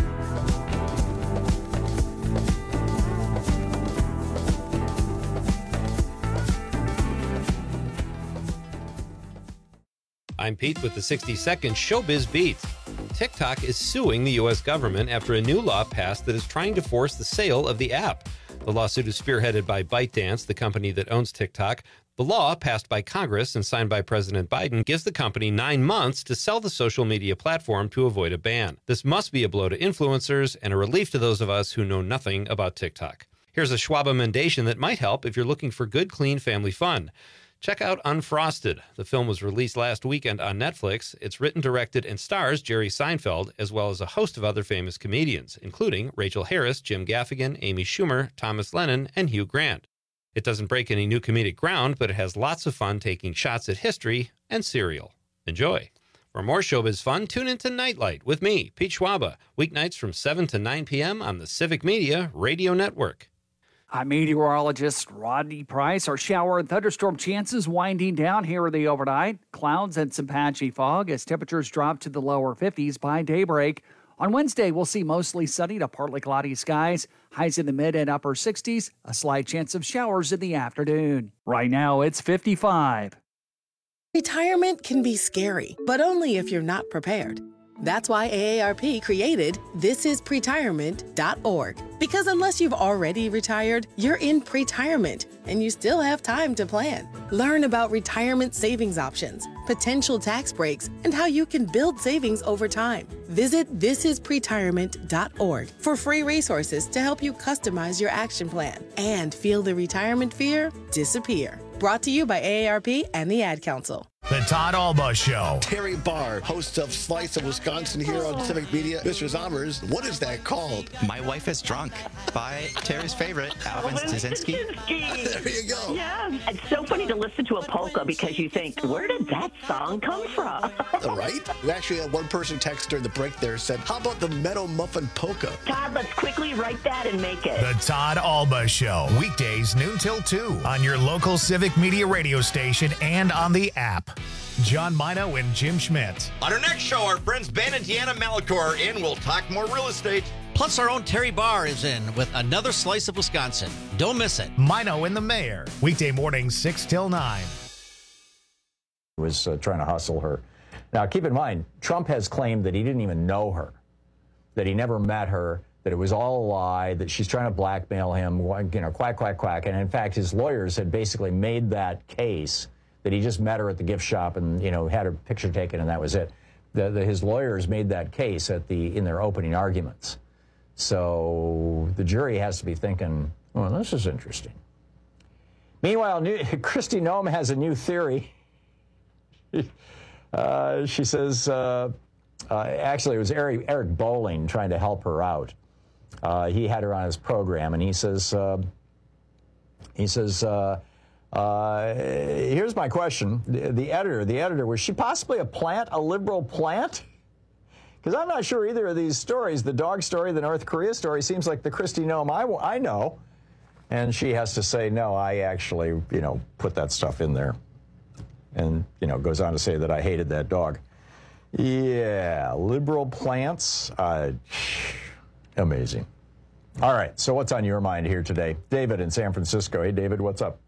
Speaker 12: I'm Pete with the sixty second Showbiz Beat. TikTok is suing the U S government after a new law passed that is trying to force the sale of the app. The lawsuit is spearheaded by ByteDance, the company that owns TikTok. The law, passed by Congress and signed by President Biden, gives the company nine months to sell the social media platform to avoid a ban. This must be a blow to influencers and a relief to those of us who know nothing about TikTok. Here's a Schwab amendation that might help if you're looking for good, clean family fun. Check out Unfrosted. The film was released last weekend on Netflix. It's written, directed, and stars Jerry Seinfeld, as well as a host of other famous comedians, including Rachel Harris, Jim Gaffigan, Amy Schumer, Thomas Lennon, and Hugh Grant. It doesn't break any new comedic ground, but it has lots of fun taking shots at history and cereal. Enjoy. For more showbiz fun, tune into Nightlight with me, Pete Schwaba, weeknights from seven to nine p.m. on the Civic Media Radio Network.
Speaker 14: I'm meteorologist Rodney Price. Our shower and thunderstorm chances winding down here in the overnight. Clouds and some patchy fog as temperatures drop to the lower fifties by daybreak. On Wednesday, we'll see mostly sunny to partly cloudy skies. Highs in the mid and upper sixties. A slight chance of showers in the afternoon. Right now, it's fifty-five.
Speaker 13: Retirement can be scary, but only if you're not prepared. That's why A A R P created this is pretirement dot org. Because unless you've already retired, you're in pretirement, and you still have time to plan. Learn about retirement savings options, potential tax breaks, and how you can build savings over time. Visit this is pretirement dot org for free resources to help you customize your action plan and feel the retirement fear disappear. Brought to you by A A R P and the Ad Council.
Speaker 1: The Todd Alba Show.
Speaker 3: Terry Barr, host of Slice of Wisconsin here on Civic Media. Mister Zommers, what is that called?
Speaker 15: My Wife is Drunk by Terry's favorite, Alvin Stasinski.
Speaker 3: There you go.
Speaker 18: Yeah, it's so funny to listen to a polka because you think, where did that song come from?
Speaker 3: Right? We actually had one person text during the break there said, how about the Meadow Muffin Polka?
Speaker 18: Todd, let's quickly write that and make it.
Speaker 1: The Todd Alba Show. Weekdays noon till two on your local Civic Media radio station and on the app. John Mino and Jim Schmidt.
Speaker 19: On our next show, our friends Ben and Deanna Malachor are in. We'll talk more real estate. Plus, our own Terry Barr is in with another Slice of Wisconsin. Don't miss it.
Speaker 1: Mino and the Mayor. Weekday mornings, six till nine.
Speaker 17: Was uh, trying to hustle her. Now, keep in mind, Trump has claimed that he didn't even know her, that he never met her, that it was all a lie, that she's trying to blackmail him, you know, quack, quack, quack. And in fact, his lawyers had basically made that case that he just met her at the gift shop and, you know, had her picture taken and that was it. The, the, his lawyers made that case at the in their opening arguments. So the jury has to be thinking, well, this is interesting. Meanwhile, new, Kristi Noem has a new theory. uh, she says, uh, uh, actually, it was Eric, Eric Bolling trying to help her out. Uh, he had her on his program, and he says, uh, he says, uh, uh, here's my question. The, the editor, the editor, was she possibly a plant, a liberal plant? Because I'm not sure either of these stories, the dog story, the North Korea story, seems like the Kristi Noem I, I know. And she has to say, no, I actually, you know, put that stuff in there. And, you know, goes on to say that I hated that dog. Yeah, liberal plants. Uh, amazing. All right, so what's on your mind here today? David in San Francisco. Hey, David, what's up?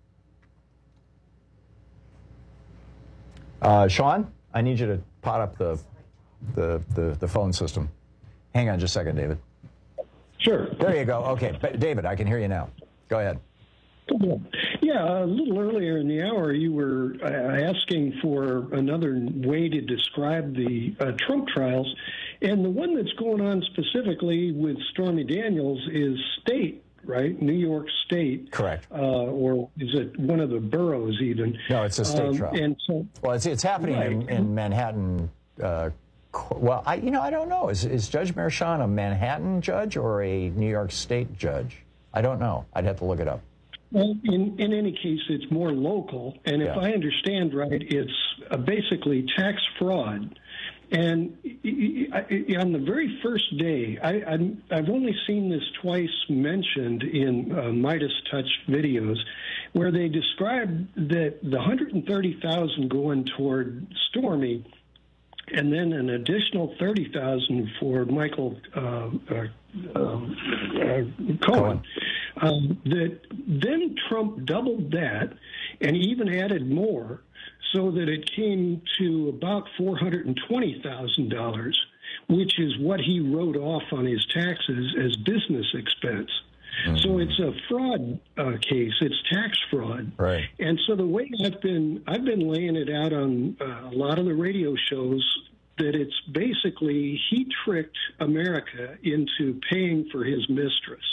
Speaker 17: Uh, Sean, I need you to pot up the, the, the, the phone system. Hang on just a second, David.
Speaker 20: Sure.
Speaker 17: There you go. Okay, David, I can hear you now. Go ahead.
Speaker 20: Yeah, a little earlier in the hour, you were uh, asking for another way to describe the uh, Trump trials. And the one that's going on specifically with Stormy Daniels is state, right? New York State.
Speaker 17: Correct.
Speaker 20: Uh, or is it one of the boroughs even?
Speaker 17: No, it's a state
Speaker 20: um,
Speaker 17: trial.
Speaker 20: And so,
Speaker 17: well, it's, it's happening
Speaker 20: right.
Speaker 17: in, in Manhattan. Uh, well, I, you know, I don't know. Is, is Judge Merchan a Manhattan judge or a New York State judge? I don't know. I'd have to look it up.
Speaker 20: Well, in, in any case, it's more local. And if
Speaker 17: Yeah.
Speaker 20: I understand right, it's uh, basically tax fraud. And I, I, on the very first day, I, I'm, I've only seen this twice mentioned in uh, Midas Touch videos, where they describe that the one hundred thirty thousand going toward Stormy, and then an additional thirty thousand for Michael uh, uh, uh, uh, Cohen. Um, that then Trump doubled that and even added more, so that it came to about four hundred twenty thousand dollars, which is what he wrote off on his taxes as business expense. Mm-hmm. So it's a fraud uh, case. It's tax fraud.
Speaker 17: Right.
Speaker 20: And so the way I've been, I've been laying it out on uh, a lot of the radio shows, that it's basically he tricked America into paying for his mistress.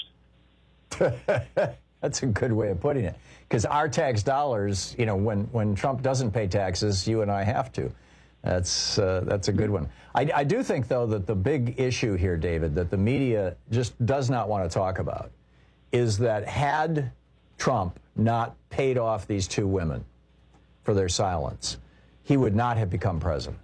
Speaker 17: That's a good way of putting it. Because our tax dollars, you know, when, when Trump doesn't pay taxes, you and I have to. That's uh, that's a good one. I, I do think, though, that the big issue here, David, that the media just does not want to talk about is that had Trump not paid off these two women for their silence, he would not have become president.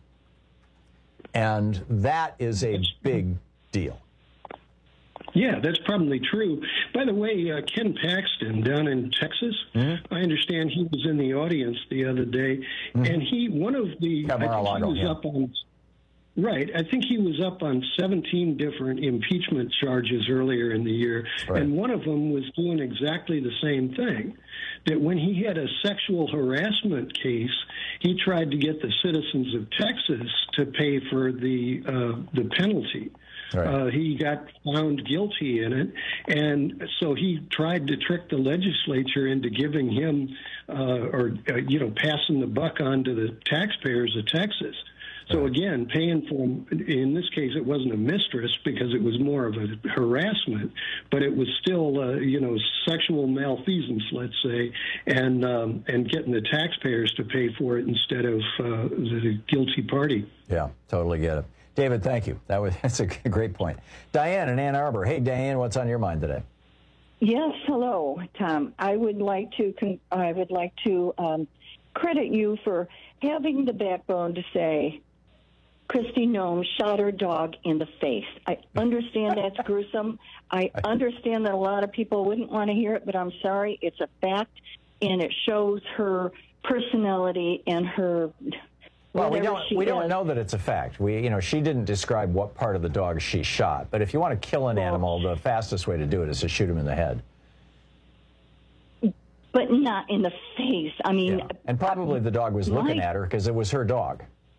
Speaker 17: And that is a big deal.
Speaker 20: Yeah, that's probably true. By the way, uh, Ken Paxton down in Texas, mm-hmm. I understand he was in the audience the other day, mm-hmm. and he, one of the,
Speaker 17: yeah,
Speaker 20: I think he was
Speaker 17: yeah.
Speaker 20: up on, right, I think he was up on seventeen different impeachment charges earlier in the year, right. and one of them was doing exactly the same thing, that when he had a sexual harassment case, he tried to get the citizens of Texas to pay for the uh, the penalty. Right. Uh, he got found guilty in it, and so he tried to trick the legislature into giving him, uh, or uh, you know, passing the buck on to the taxpayers of Texas. So again, paying for, in this case, it wasn't a mistress because it was more of a harassment, but it was still, uh, you know, sexual malfeasance, let's say, and um, and getting the taxpayers to pay for it instead of uh, the guilty party.
Speaker 17: Yeah, totally get it. David, thank you. That was that's a great point. Diane in Ann Arbor. Hey, Diane, what's on your mind today?
Speaker 4: Yes, hello, Tom. I would like to con- I would like to um, credit you for having the backbone to say Kristi Noem shot her dog in the face. I understand that's gruesome. I understand that a lot of people wouldn't want to hear it, but I'm sorry, it's a fact, and it shows her personality and her.
Speaker 17: Well, we don't we don't know that it's a fact. We you know she didn't describe what part of the dog she shot. But if you want to kill an animal, the fastest way to do it is to shoot him in the head.
Speaker 4: But not in the face. I mean,
Speaker 17: yeah. And probably the dog was looking at her because it was her dog.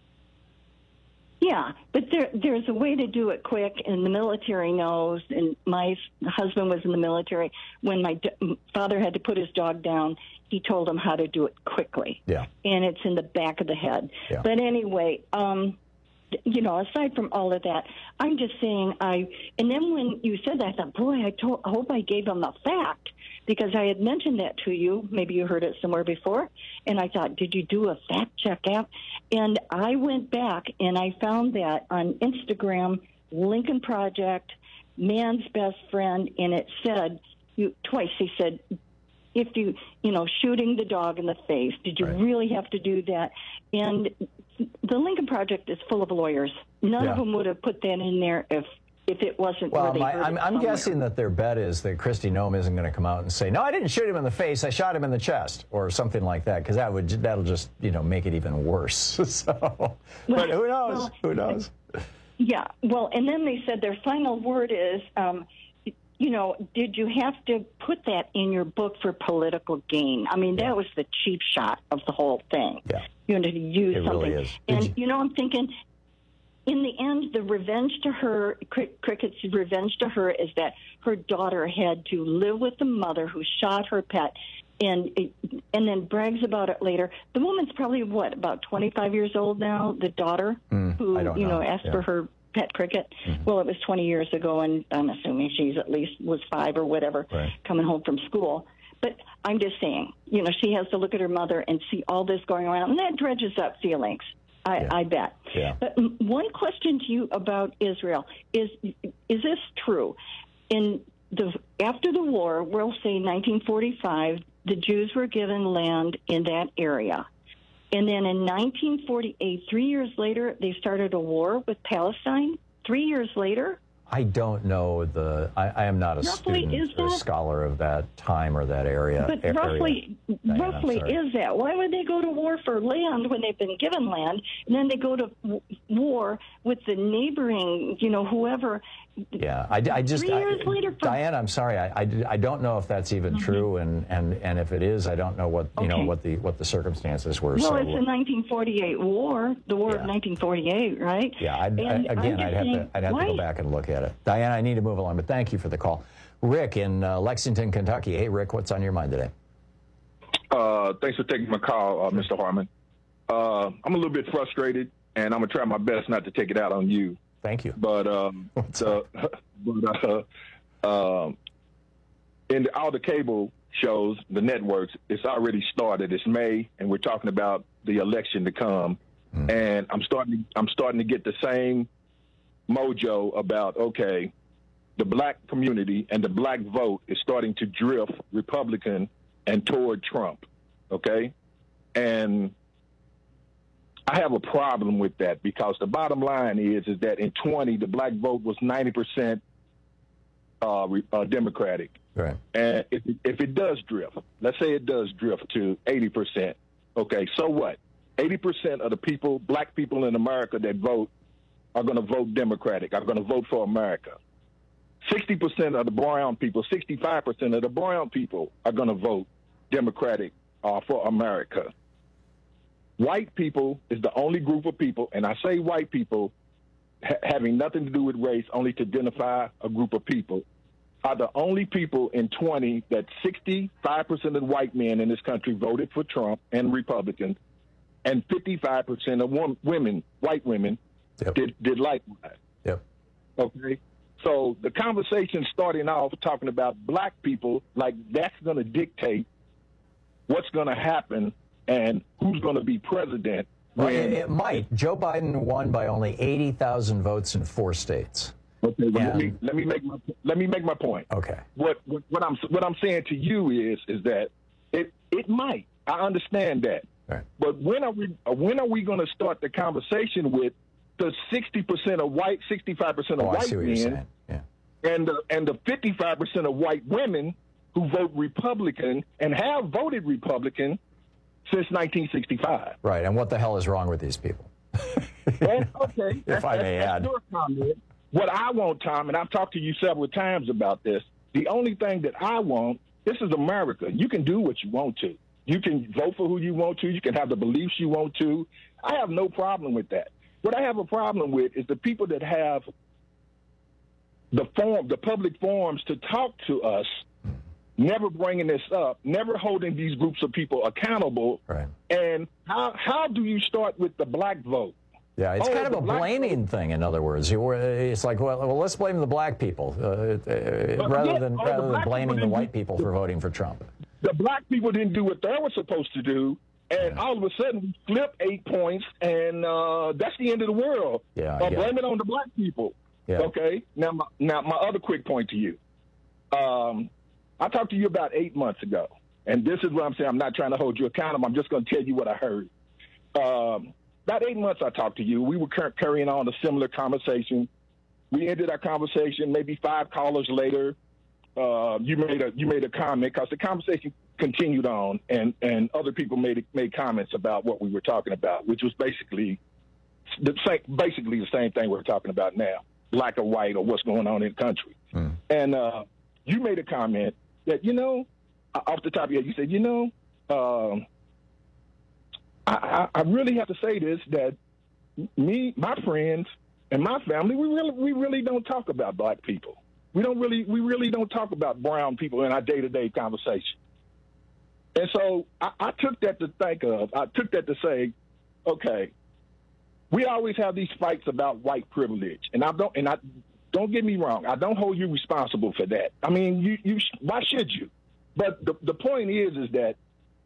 Speaker 4: Yeah, but there there's a way to do it quick, and the military knows. And my husband was in the military. When my d- father had to put his dog down, he told him how to do it quickly.
Speaker 17: Yeah.
Speaker 4: And it's in the back of the head.
Speaker 17: Yeah.
Speaker 4: But anyway, um, you know, aside from all of that, I'm just saying I. And then when you said that, I thought, boy, I, told, I hope I gave him the fact. Because I had mentioned that to you. Maybe you heard it somewhere before. And I thought, did you do a fact check app? And I went back and I found that on Instagram, Lincoln Project, Man's Best Friend, and it said, you twice he said, if you, you know, shooting the dog in the face, did you right. really have to do that? And the Lincoln Project is full of lawyers. None yeah. of them would have put that in there if If it wasn't
Speaker 17: well,
Speaker 4: where they
Speaker 17: my,
Speaker 4: heard
Speaker 17: I'm,
Speaker 4: it
Speaker 17: I'm guessing that their bet is that Kristi Noem isn't going to come out and say, "No, I didn't shoot him in the face. I shot him in the chest," or something like that, because that would that'll just you know make it even worse. So, well, but who knows?
Speaker 4: Well,
Speaker 17: who knows?
Speaker 4: Yeah. Well, and then they said their final word is, um, you know, did you have to put that in your book for political gain? I mean, that was the cheap shot of the whole thing.
Speaker 17: Yeah.
Speaker 4: You know, to use
Speaker 17: it
Speaker 4: something.
Speaker 17: Really is.
Speaker 4: And
Speaker 17: you...
Speaker 4: you know, I'm thinking. In the end, the revenge to her, Cricket's revenge to her is that her daughter had to live with the mother who shot her pet, and and then brags about it later. The woman's probably, what, about twenty-five years old now, the daughter,
Speaker 17: mm,
Speaker 4: who, you know,
Speaker 17: know.
Speaker 4: asked
Speaker 17: yeah.
Speaker 4: for her pet Cricket.
Speaker 17: Mm-hmm.
Speaker 4: Well, it was twenty years ago, and I'm assuming she's at least was five or whatever,
Speaker 17: right.
Speaker 4: coming home from school. But I'm just saying, you know, she has to look at her mother and see all this going around, and that dredges up feelings. I,
Speaker 17: yeah.
Speaker 4: I bet.
Speaker 17: Yeah.
Speaker 4: But one question to you about Israel is: is this true? In the after the war, we'll say nineteen forty-five, the Jews were given land in that area, and then in nineteen forty-eight, three years later, they started a war with Palestine. Three years later.
Speaker 17: I don't know the. I, I am not a
Speaker 4: roughly
Speaker 17: student
Speaker 4: is
Speaker 17: or
Speaker 4: that,
Speaker 17: scholar of that time or that area.
Speaker 4: But
Speaker 17: area.
Speaker 4: roughly,
Speaker 17: Diane,
Speaker 4: roughly is that? Why would they go to war for land when they've been given land, and then they go to w- war with the neighboring, you know, whoever?
Speaker 17: Yeah, I, I just.
Speaker 4: Three years
Speaker 17: I,
Speaker 4: later, from,
Speaker 17: Diane, I'm sorry. I, I, I don't know if that's even mm-hmm. true, and, and, and if it is, I don't know what you okay. know what the what the circumstances were.
Speaker 4: Well,
Speaker 17: so,
Speaker 4: it's the nineteen forty-eight war, the war
Speaker 17: yeah.
Speaker 4: of nineteen forty-eight, right?
Speaker 17: Yeah. I'd, I, again, I'd have
Speaker 4: saying,
Speaker 17: to I'd have
Speaker 4: why?
Speaker 17: to go back and look at it. Diane, I need to move along, but thank you for the call. Rick in uh, Lexington, Kentucky. Hey, Rick, what's on your mind today?
Speaker 5: Uh, thanks for taking my call, uh, Mister Harmon. Uh, I'm a little bit frustrated, and I'm gonna try my best not to take it out on you.
Speaker 17: Thank you.
Speaker 5: But um, the, but uh, um, in all the cable shows, the networks, it's already started. It's May, and we're talking about the election to come. Mm. And I'm starting. I'm starting to get the same mojo about okay, the black community and the black vote is starting to drift Republican and toward Trump. Okay, and I have a problem with that because the bottom line is is that in twenty, the black vote was ninety percent uh, uh, Democratic.
Speaker 17: Right.
Speaker 5: And if, if it does drift, let's say it does drift to eighty percent, okay, so what? eighty percent of the people, black people in America that vote are going to vote Democratic, are going to vote for America. sixty percent of the brown people, sixty-five percent of the brown people are going to vote Democratic uh, for America. White people is the only group of people, and I say white people ha- having nothing to do with race, only to identify a group of people, are the only people in twenty that sixty-five percent of the white men in this country voted for Trump and Republicans, and fifty-five percent of wom- women, white women, yep. did, did likewise.
Speaker 17: Yep.
Speaker 5: Okay? So the conversation starting off talking about black people, like that's going to dictate what's going to happen and who's going to be president.
Speaker 17: Well, it, it might. Joe Biden won by only eighty thousand votes in four states.
Speaker 5: Okay, well,
Speaker 17: and,
Speaker 5: let me let me make my let me make my point.
Speaker 17: Okay.
Speaker 5: What, what what I'm what I'm saying to you is is that it it might. I understand that.
Speaker 17: Right.
Speaker 5: But when are we when are we going to start the conversation with the sixty percent of white, sixty-five percent of
Speaker 17: oh,
Speaker 5: white
Speaker 17: men,
Speaker 5: yeah. and the and the fifty-five percent of white women who vote Republican and have voted Republican since nineteen sixty-five.
Speaker 17: Right. And what the hell is wrong with these people?
Speaker 5: Well, okay.
Speaker 17: if I may
Speaker 5: that's,
Speaker 17: add.
Speaker 5: That's your comment. What I want, Tom, and I've talked to you several times about this, the only thing that I want, this is America. You can do what you want to. You can vote for who you want to. You can have the beliefs you want to. I have no problem with that. What I have a problem with is the people that have the form, the public forums to talk to us, never bringing this up, never holding these groups of people accountable.
Speaker 17: Right.
Speaker 5: And how how do you start with the black vote?
Speaker 17: Yeah, it's
Speaker 5: oh,
Speaker 17: kind of a blaming thing, in other words. You, it's like, well, well, let's blame the black people uh, uh, rather
Speaker 5: yeah,
Speaker 17: than
Speaker 5: oh,
Speaker 17: rather than blaming the white
Speaker 5: do,
Speaker 17: people for voting for Trump.
Speaker 5: The black people didn't do what they were supposed to do, and yeah. all of a sudden we flip eight points, and uh, that's the end of the world.
Speaker 17: Yeah,
Speaker 5: uh, blame it on the black people.
Speaker 17: Yeah.
Speaker 5: Okay. Now, my, now my other quick point to you. Um, I talked to you about eight months ago, and this is what I'm saying. I'm not trying to hold you accountable. I'm just going to tell you what I heard. Um, about eight months I talked to you. We were cur- carrying on a similar conversation. We ended our conversation maybe five callers later. Uh, you made a you made a comment because the conversation continued on, and, and other people made made comments about what we were talking about, which was basically the same, basically the same thing we're talking about now, black or white or what's going on in the country.
Speaker 17: Mm.
Speaker 5: And uh, you made a comment that, you know, off the top of your head, you said, you know, um, I, I really have to say this, that me, my friends, and my family, we really we really don't talk about black people. We don't really we really don't talk about brown people in our day-to-day conversation. And so I, I took that to think of. I took that to say, okay, we always have these fights about white privilege, and I don't and I don't get me wrong, I don't hold you responsible for that. I mean, you you why should you? But the the point is is that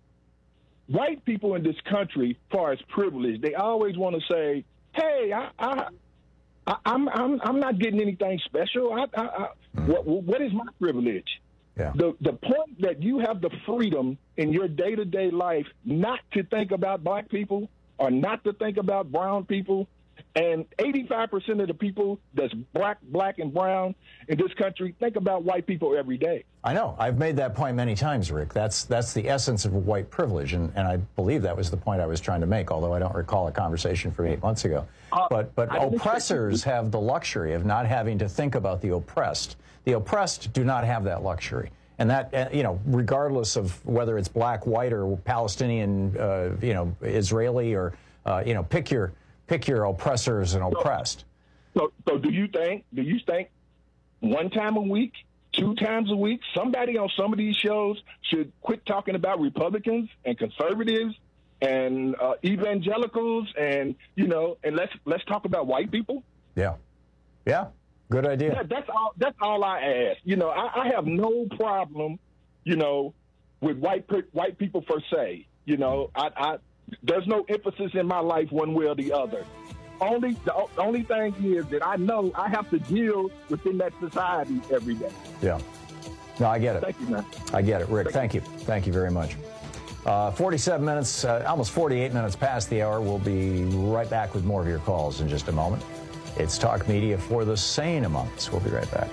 Speaker 5: white people in this country, as far as privilege, they always want to say, "Hey, I, I, I I'm, I'm, I'm not getting anything special. I, I, I, mm. what, what is my privilege?"
Speaker 17: Yeah.
Speaker 5: The, the point that you have the freedom in your day-to-day life not to think about black people or not to think about brown people, and eighty-five percent of the people that's black, black, and brown in this country think about white people every day.
Speaker 17: I know. I've made that point many times, Rick. That's that's the essence of white privilege, and, and I believe that was the point I was trying to make, although I don't recall a conversation from eight months ago.
Speaker 5: Uh,
Speaker 17: but but oppressors have the luxury of not having to think about the oppressed. The oppressed do not have that luxury. And that, uh, you know, regardless of whether it's black, white, or Palestinian, uh, you know, Israeli, or, uh, you know, pick your pick your oppressors and oppressed.
Speaker 5: So, so do you think, do you think one time a week, two times a week, somebody on some of these shows should quit talking about Republicans and conservatives and uh, evangelicals and, you know, and let's let's talk about white people?
Speaker 17: Yeah. Yeah. Good idea.
Speaker 5: Yeah, that's all. That's all I ask. You know, I, I have no problem, you know, with white white people per se. You know, I, I there's no emphasis in my life one way or the other. Only the only thing is that I know I have to deal within that society every day.
Speaker 17: Yeah. No, I get it.
Speaker 5: Thank you, man.
Speaker 17: I get it, Rick. Thank you. Thank you very much. Uh, forty-seven minutes, uh, almost forty-eight minutes past the hour. We'll be right back with more of your calls in just a moment. It's Talk Media for the sane among us. We'll be right back.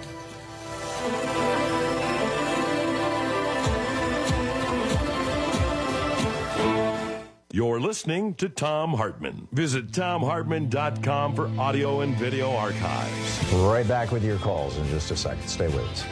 Speaker 16: You're listening to Thom Hartmann. Visit Thom Hartmann dot com for audio and video archives.
Speaker 17: Right back with your calls in just a second. Stay with us.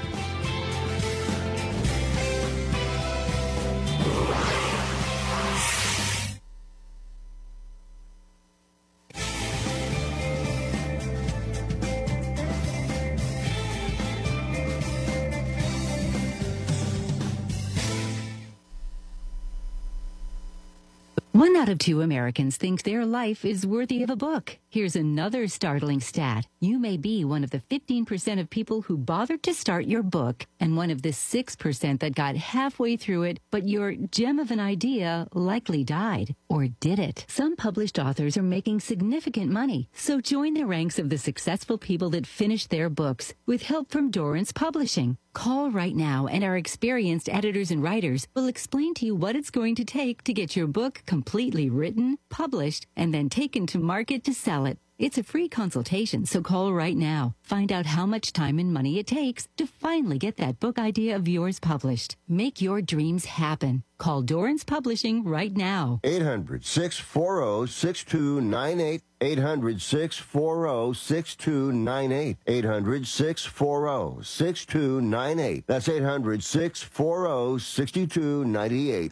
Speaker 6: One out of two Americans think their life is worthy of a book. Here's another startling stat. You may be one of the fifteen percent of people who bothered to start your book and one of the six percent that got halfway through it, but your gem of an idea likely died. Or did it? Some published authors are making significant money, so join the ranks of the successful people that finished their books with help from Dorrance Publishing. Call right now, and our experienced editors and writers will explain to you what it's going to take to get your book completely written, published, and then taken to market to sell it. It's a free consultation, so call right now. Find out how much time and money it takes to finally get that book idea of yours published. Make your dreams happen. Call Dorrance Publishing right now.
Speaker 21: eight hundred, six four zero, six two nine eight. eight hundred, six four zero, six two nine eight. eight hundred, six four zero, six two nine eight. That's eight hundred, six four zero, six two nine eight.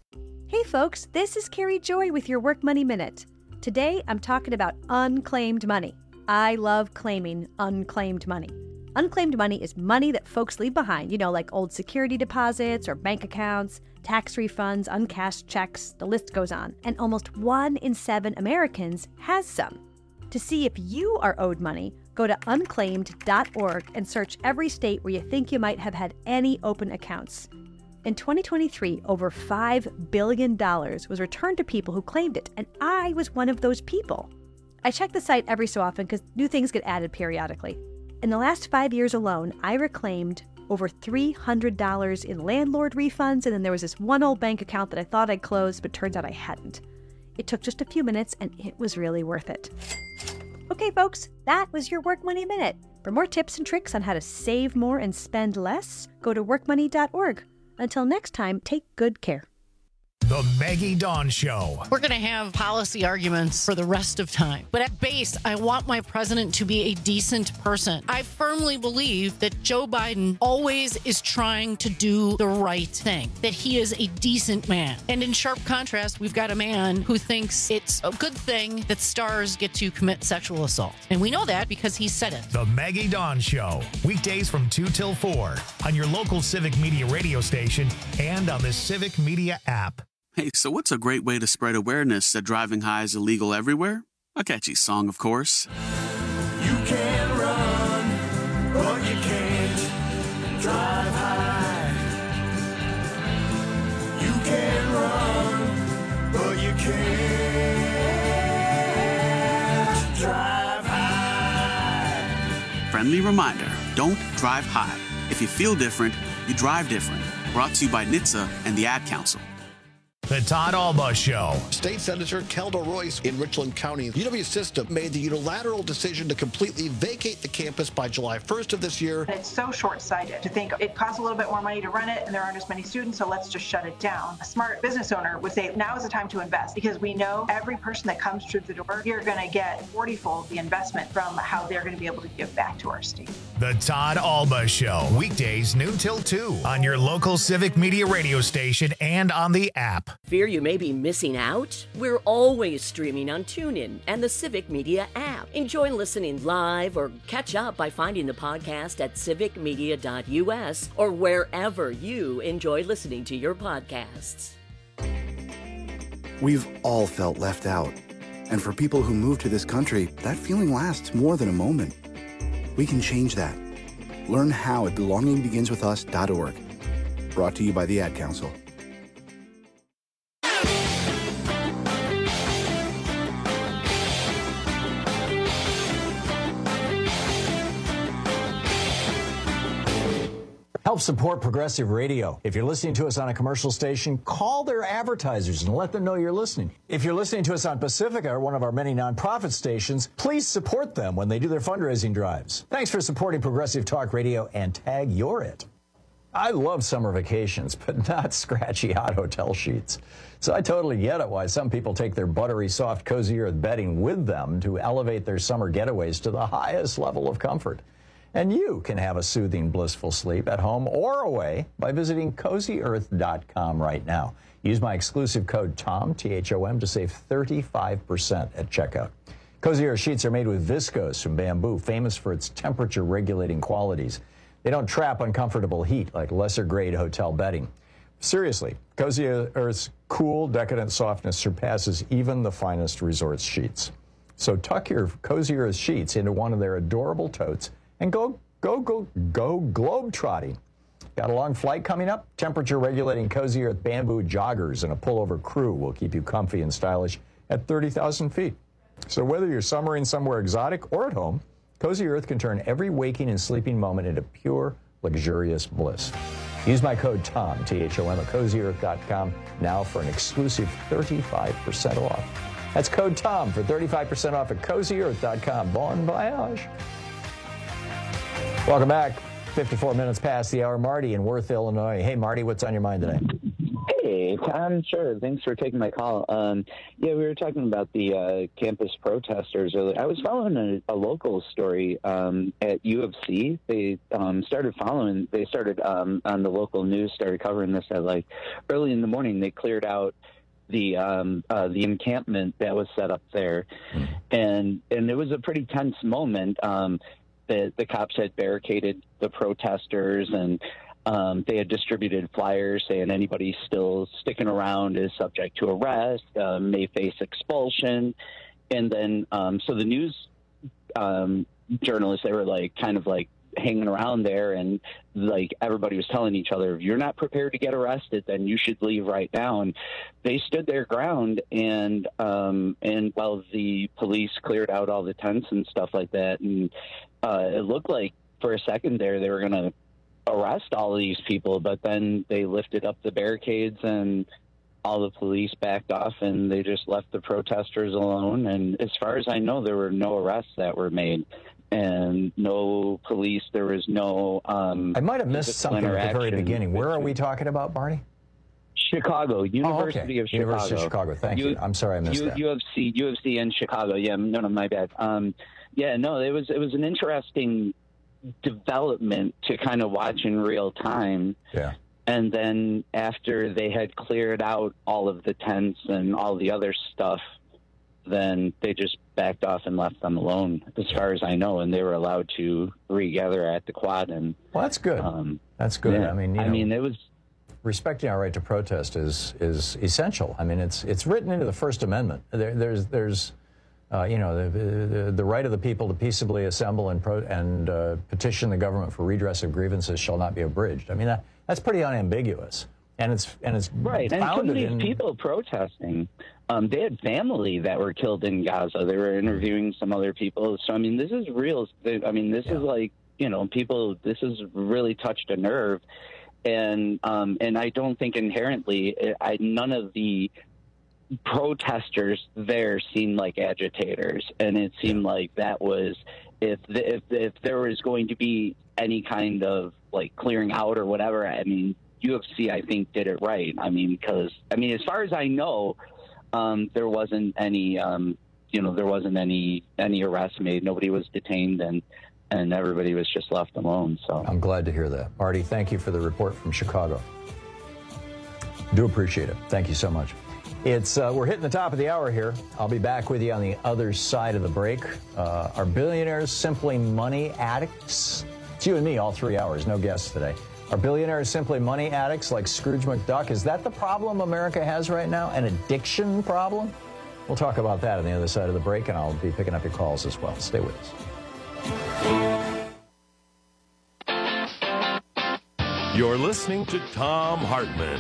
Speaker 22: Hey folks, this is Carrie Joy with your Work Money Minute. Today, I'm talking about unclaimed money. I love claiming unclaimed money. Unclaimed money is money that folks leave behind, you know, like old security deposits or bank accounts, tax refunds, uncashed checks, the list goes on. And almost one in seven Americans has some. To see if you are owed money, go to unclaimed dot org and search every state where you think you might have had any open accounts. In twenty twenty-three, over five billion dollars was returned to people who claimed it, and I was one of those people. I check the site every so often because new things get added periodically. In the last five years alone, I reclaimed over three hundred dollars in landlord refunds, and then there was this one old bank account that I thought I'd closed, but turns out I hadn't. It took just a few minutes, and it was really worth it. Okay, folks, that was your Work Money Minute. For more tips and tricks on how to save more and spend less, go to work money dot org. Until next time, take good care.
Speaker 1: The Maggie Dawn Show.
Speaker 26: We're going to have policy arguments for the rest of time. But at base, I want my president to be a decent person. I firmly believe that Joe Biden always is trying to do the right thing, that he is a decent man. And in sharp contrast, we've got a man who thinks it's a good thing that stars get to commit sexual assault. And we know that because he said it.
Speaker 1: The Maggie Dawn Show. Weekdays from two till four on your local Civic Media radio station and on the Civic Media app.
Speaker 23: Hey, so what's a great way to spread awareness that driving high is illegal everywhere? A catchy song, of course.
Speaker 24: You can run, but you can't drive high. You can run, but you can't drive high.
Speaker 23: Friendly reminder, don't drive high. If you feel different, you drive different. Brought to you by N H T S A and the Ad Council.
Speaker 1: The Todd Alba Show.
Speaker 3: State Senator Kelda Royce in Richland County. U W System made the unilateral decision to completely vacate the campus by July first of this year.
Speaker 25: It's so short-sighted to think it costs a little bit more money to run it and there aren't as many students, so let's just shut it down. A smart business owner would say now is the time to invest because we know every person that comes through the door, you're going to get forty-fold the investment from how they're going to be able to give back to our state.
Speaker 1: The Todd Alba Show. Weekdays noon till two on your local Civic Media radio station and on the app.
Speaker 27: Fear you may be missing out? We're always streaming on TuneIn and the Civic Media app. Enjoy listening live or catch up by finding the podcast at civic media dot u s or wherever you enjoy listening to your podcasts.
Speaker 28: We've all felt left out. And for people who move to this country, that feeling lasts more than a moment. We can change that. Learn how at belonging begins with us dot org. Brought to you by the Ad Council.
Speaker 17: Help support Progressive Radio. If you're listening to us on a commercial station, call their advertisers and let them know you're listening. If you're listening to us on Pacifica, one of our many nonprofit stations, please support them when they do their fundraising drives. Thanks for supporting Progressive Talk Radio and tag You're It. I love summer vacations, but not scratchy hot hotel sheets. So I totally get it why some people take their buttery, soft, cozy earth bedding with them to elevate their summer getaways to the highest level of comfort. And you can have a soothing, blissful sleep at home or away by visiting cozy earth dot com right now. Use my exclusive code TOM, T H O M, to save thirty-five percent at checkout. Cozy Earth sheets are made with viscose from bamboo, famous for its temperature-regulating qualities. They don't trap uncomfortable heat like lesser-grade hotel bedding. seriously, Cozy Earth's cool, decadent softness surpasses even the finest resort sheets. So tuck your Cozy Earth sheets into one of their adorable totes and go, go, go, go globe-trotting. Got a long flight coming up? Temperature-regulating Cozy Earth bamboo joggers and a pullover crew will keep you comfy and stylish at thirty thousand feet. So whether you're summering somewhere exotic or at home, Cozy Earth can turn every waking and sleeping moment into pure, luxurious bliss. Use my code TOM, T H O M, at cozy earth dot com now for an exclusive thirty-five percent off. That's code TOM for thirty-five percent off at cozy earth dot com. Bon voyage. Welcome back. fifty-four minutes past the hour. Marty in Worth, Illinois. Hey, Marty, what's on your mind today?
Speaker 2: Hey, Tom, sure. Thanks for taking my call. Um, yeah, we were talking about the uh, campus protesters earlier. I was following a, a local story um, at U of C. They um, started following, they started um, on the local news, started covering this at like early in the morning. They cleared out the um, uh, the encampment that was set up there. And, and it was a pretty tense moment. Um, the, the cops had barricaded the protesters, and Um, they had distributed flyers saying anybody still sticking around is subject to arrest, uh, may face expulsion. And then, um, so the news um, journalists, they were like kind of like hanging around there, and like everybody was telling each other, if you're not prepared to get arrested, then you should leave right now. And they stood their ground, and um, and while the police cleared out all the tents and stuff like that, and uh, it looked like for a second there they were going to arrest all of these people, but then they lifted up the barricades and all the police backed off, and they just left the protesters alone. And as far as I know, there were no arrests that were made, and no police. There was no um
Speaker 17: I might have missed something at the very beginning. Where are we talking about, Barney?
Speaker 2: Chicago, University
Speaker 17: oh, okay.
Speaker 2: of Chicago.
Speaker 17: University of Chicago. Thank you. you. I'm sorry I missed
Speaker 2: U-
Speaker 17: that.
Speaker 2: U of C, U of C in Chicago. Yeah, no, no, my bad. Um, yeah, no, it was it was an interesting development to kind of watch in real time.
Speaker 17: Yeah.
Speaker 2: And then after they had cleared out all of the tents and all the other stuff, then they just backed off and left them alone, as far as I know, and they were allowed to regather at the quad. And
Speaker 17: well, that's good.
Speaker 2: Um,
Speaker 17: that's good.
Speaker 2: Yeah,
Speaker 17: I mean, you
Speaker 2: I
Speaker 17: know,
Speaker 2: mean, it was
Speaker 17: respecting our right to protest is is essential. I mean, it's it's written into the First Amendment. There, there's there's uh, you know the, the the right of the people to peaceably assemble and pro, and uh, petition the government for redress of grievances shall not be abridged. I mean, that that's pretty unambiguous, and it's and it's
Speaker 2: right. And some of these
Speaker 17: in,
Speaker 2: people protesting, um, they had family that were killed in Gaza. They were interviewing some other people. So I mean, this is real. I mean, this yeah. is like you know, people. This has really touched a nerve. And um, and I don't think inherently, I, none of the protesters there seemed like agitators, and it seemed like that was if the, if if there was going to be any kind of like clearing out or whatever. I mean, U of C I think did it right. I mean, because I mean, as far as I know, um, there wasn't any um, you know there wasn't any any arrests made. Nobody was detained, and. And everybody was just left alone. So
Speaker 17: I'm glad to hear that. Marty, thank you for the report from Chicago. Do appreciate it. Thank you so much. It's uh, we're hitting the top of the hour here. I'll be back with you on the other side of the break. Uh, are billionaires simply money addicts? It's you and me all three hours. No guests today. Are billionaires simply money addicts like Scrooge McDuck? Is that the problem America has right now? An addiction problem? We'll talk about that on the other side of the break, and I'll be picking up your calls as well. Stay with us.
Speaker 16: You're listening to Thom Hartmann.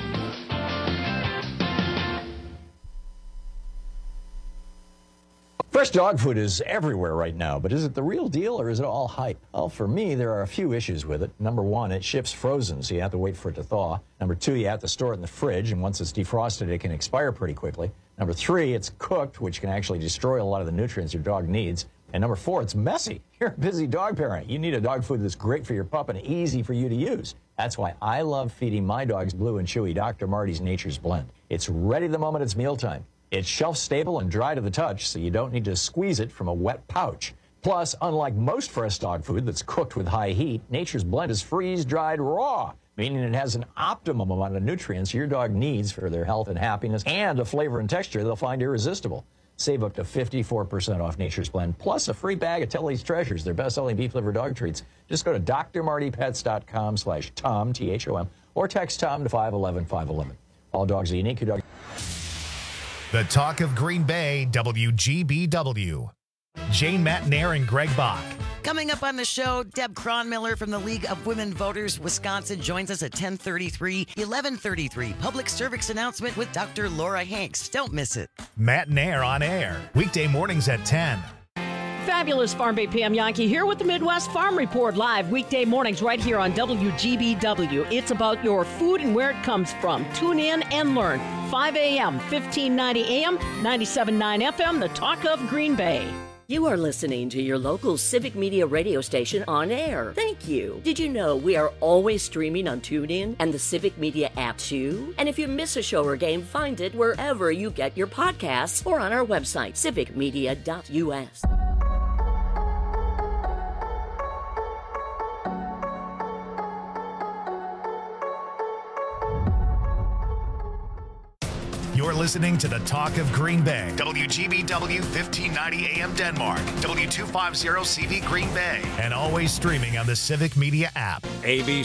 Speaker 17: Fresh dog food is everywhere right now, but is it the real deal or is it all hype? Well, for me, there are a few issues with it. Number one, it ships frozen, so you have to wait for it to thaw. Number two, you have to store it in the fridge, and once it's defrosted, it can expire pretty quickly. Number three, it's cooked, which can actually destroy a lot of the nutrients your dog needs. And number four, it's messy. You're a busy dog parent. You need a dog food that's great for your pup and easy for you to use. That's why I love feeding my dogs Blue and Chewy Doctor Marty's Nature's Blend. It's ready the moment it's mealtime. It's shelf-stable and dry to the touch, so you don't need to squeeze it from a wet pouch. Plus, unlike most fresh dog food that's cooked with high heat, Nature's Blend is freeze-dried raw, meaning it has an optimum amount of nutrients your dog needs for their health and happiness, and a flavor and texture they'll find irresistible. Save up to fifty-four percent off Nature's Blend, plus a free bag of Tilly's Treasures, their best-selling beef liver dog treats. Just go to drmartypets.com slash Tom, T H O M, or text Tom to five one one, five one one. All dogs are unique. Your dog.
Speaker 1: The Talk of Green Bay, W G B W. Jane Matnair and Greg Bach.
Speaker 7: Coming up on the show, Deb Cronmiller from the League of Women Voters Wisconsin joins us at ten thirty-three, eleven thirty-three. Public service announcement with Doctor Laura Hanks. Don't miss it.
Speaker 1: Matnair on air, weekday mornings at ten.
Speaker 8: Fabulous Farm Bay Pam Yankee here with the Midwest Farm Report live weekday mornings right here on W G B W. It's about your food and where it comes from. Tune in and learn. five a.m., fifteen ninety A M, ninety-seven point nine F M, the Talk of Green Bay.
Speaker 27: You are listening to your local Civic Media radio station on air. Thank you. Did you know we are always streaming on TuneIn and the Civic Media app too? And if you miss a show or game, find it wherever you get your podcasts or on our website, civic media dot U S.
Speaker 1: You're listening to the Talk of Green Bay. W G B W fifteen ninety A M Denmark. W two fifty C V Green Bay. And always streaming on the Civic Media app.
Speaker 9: A B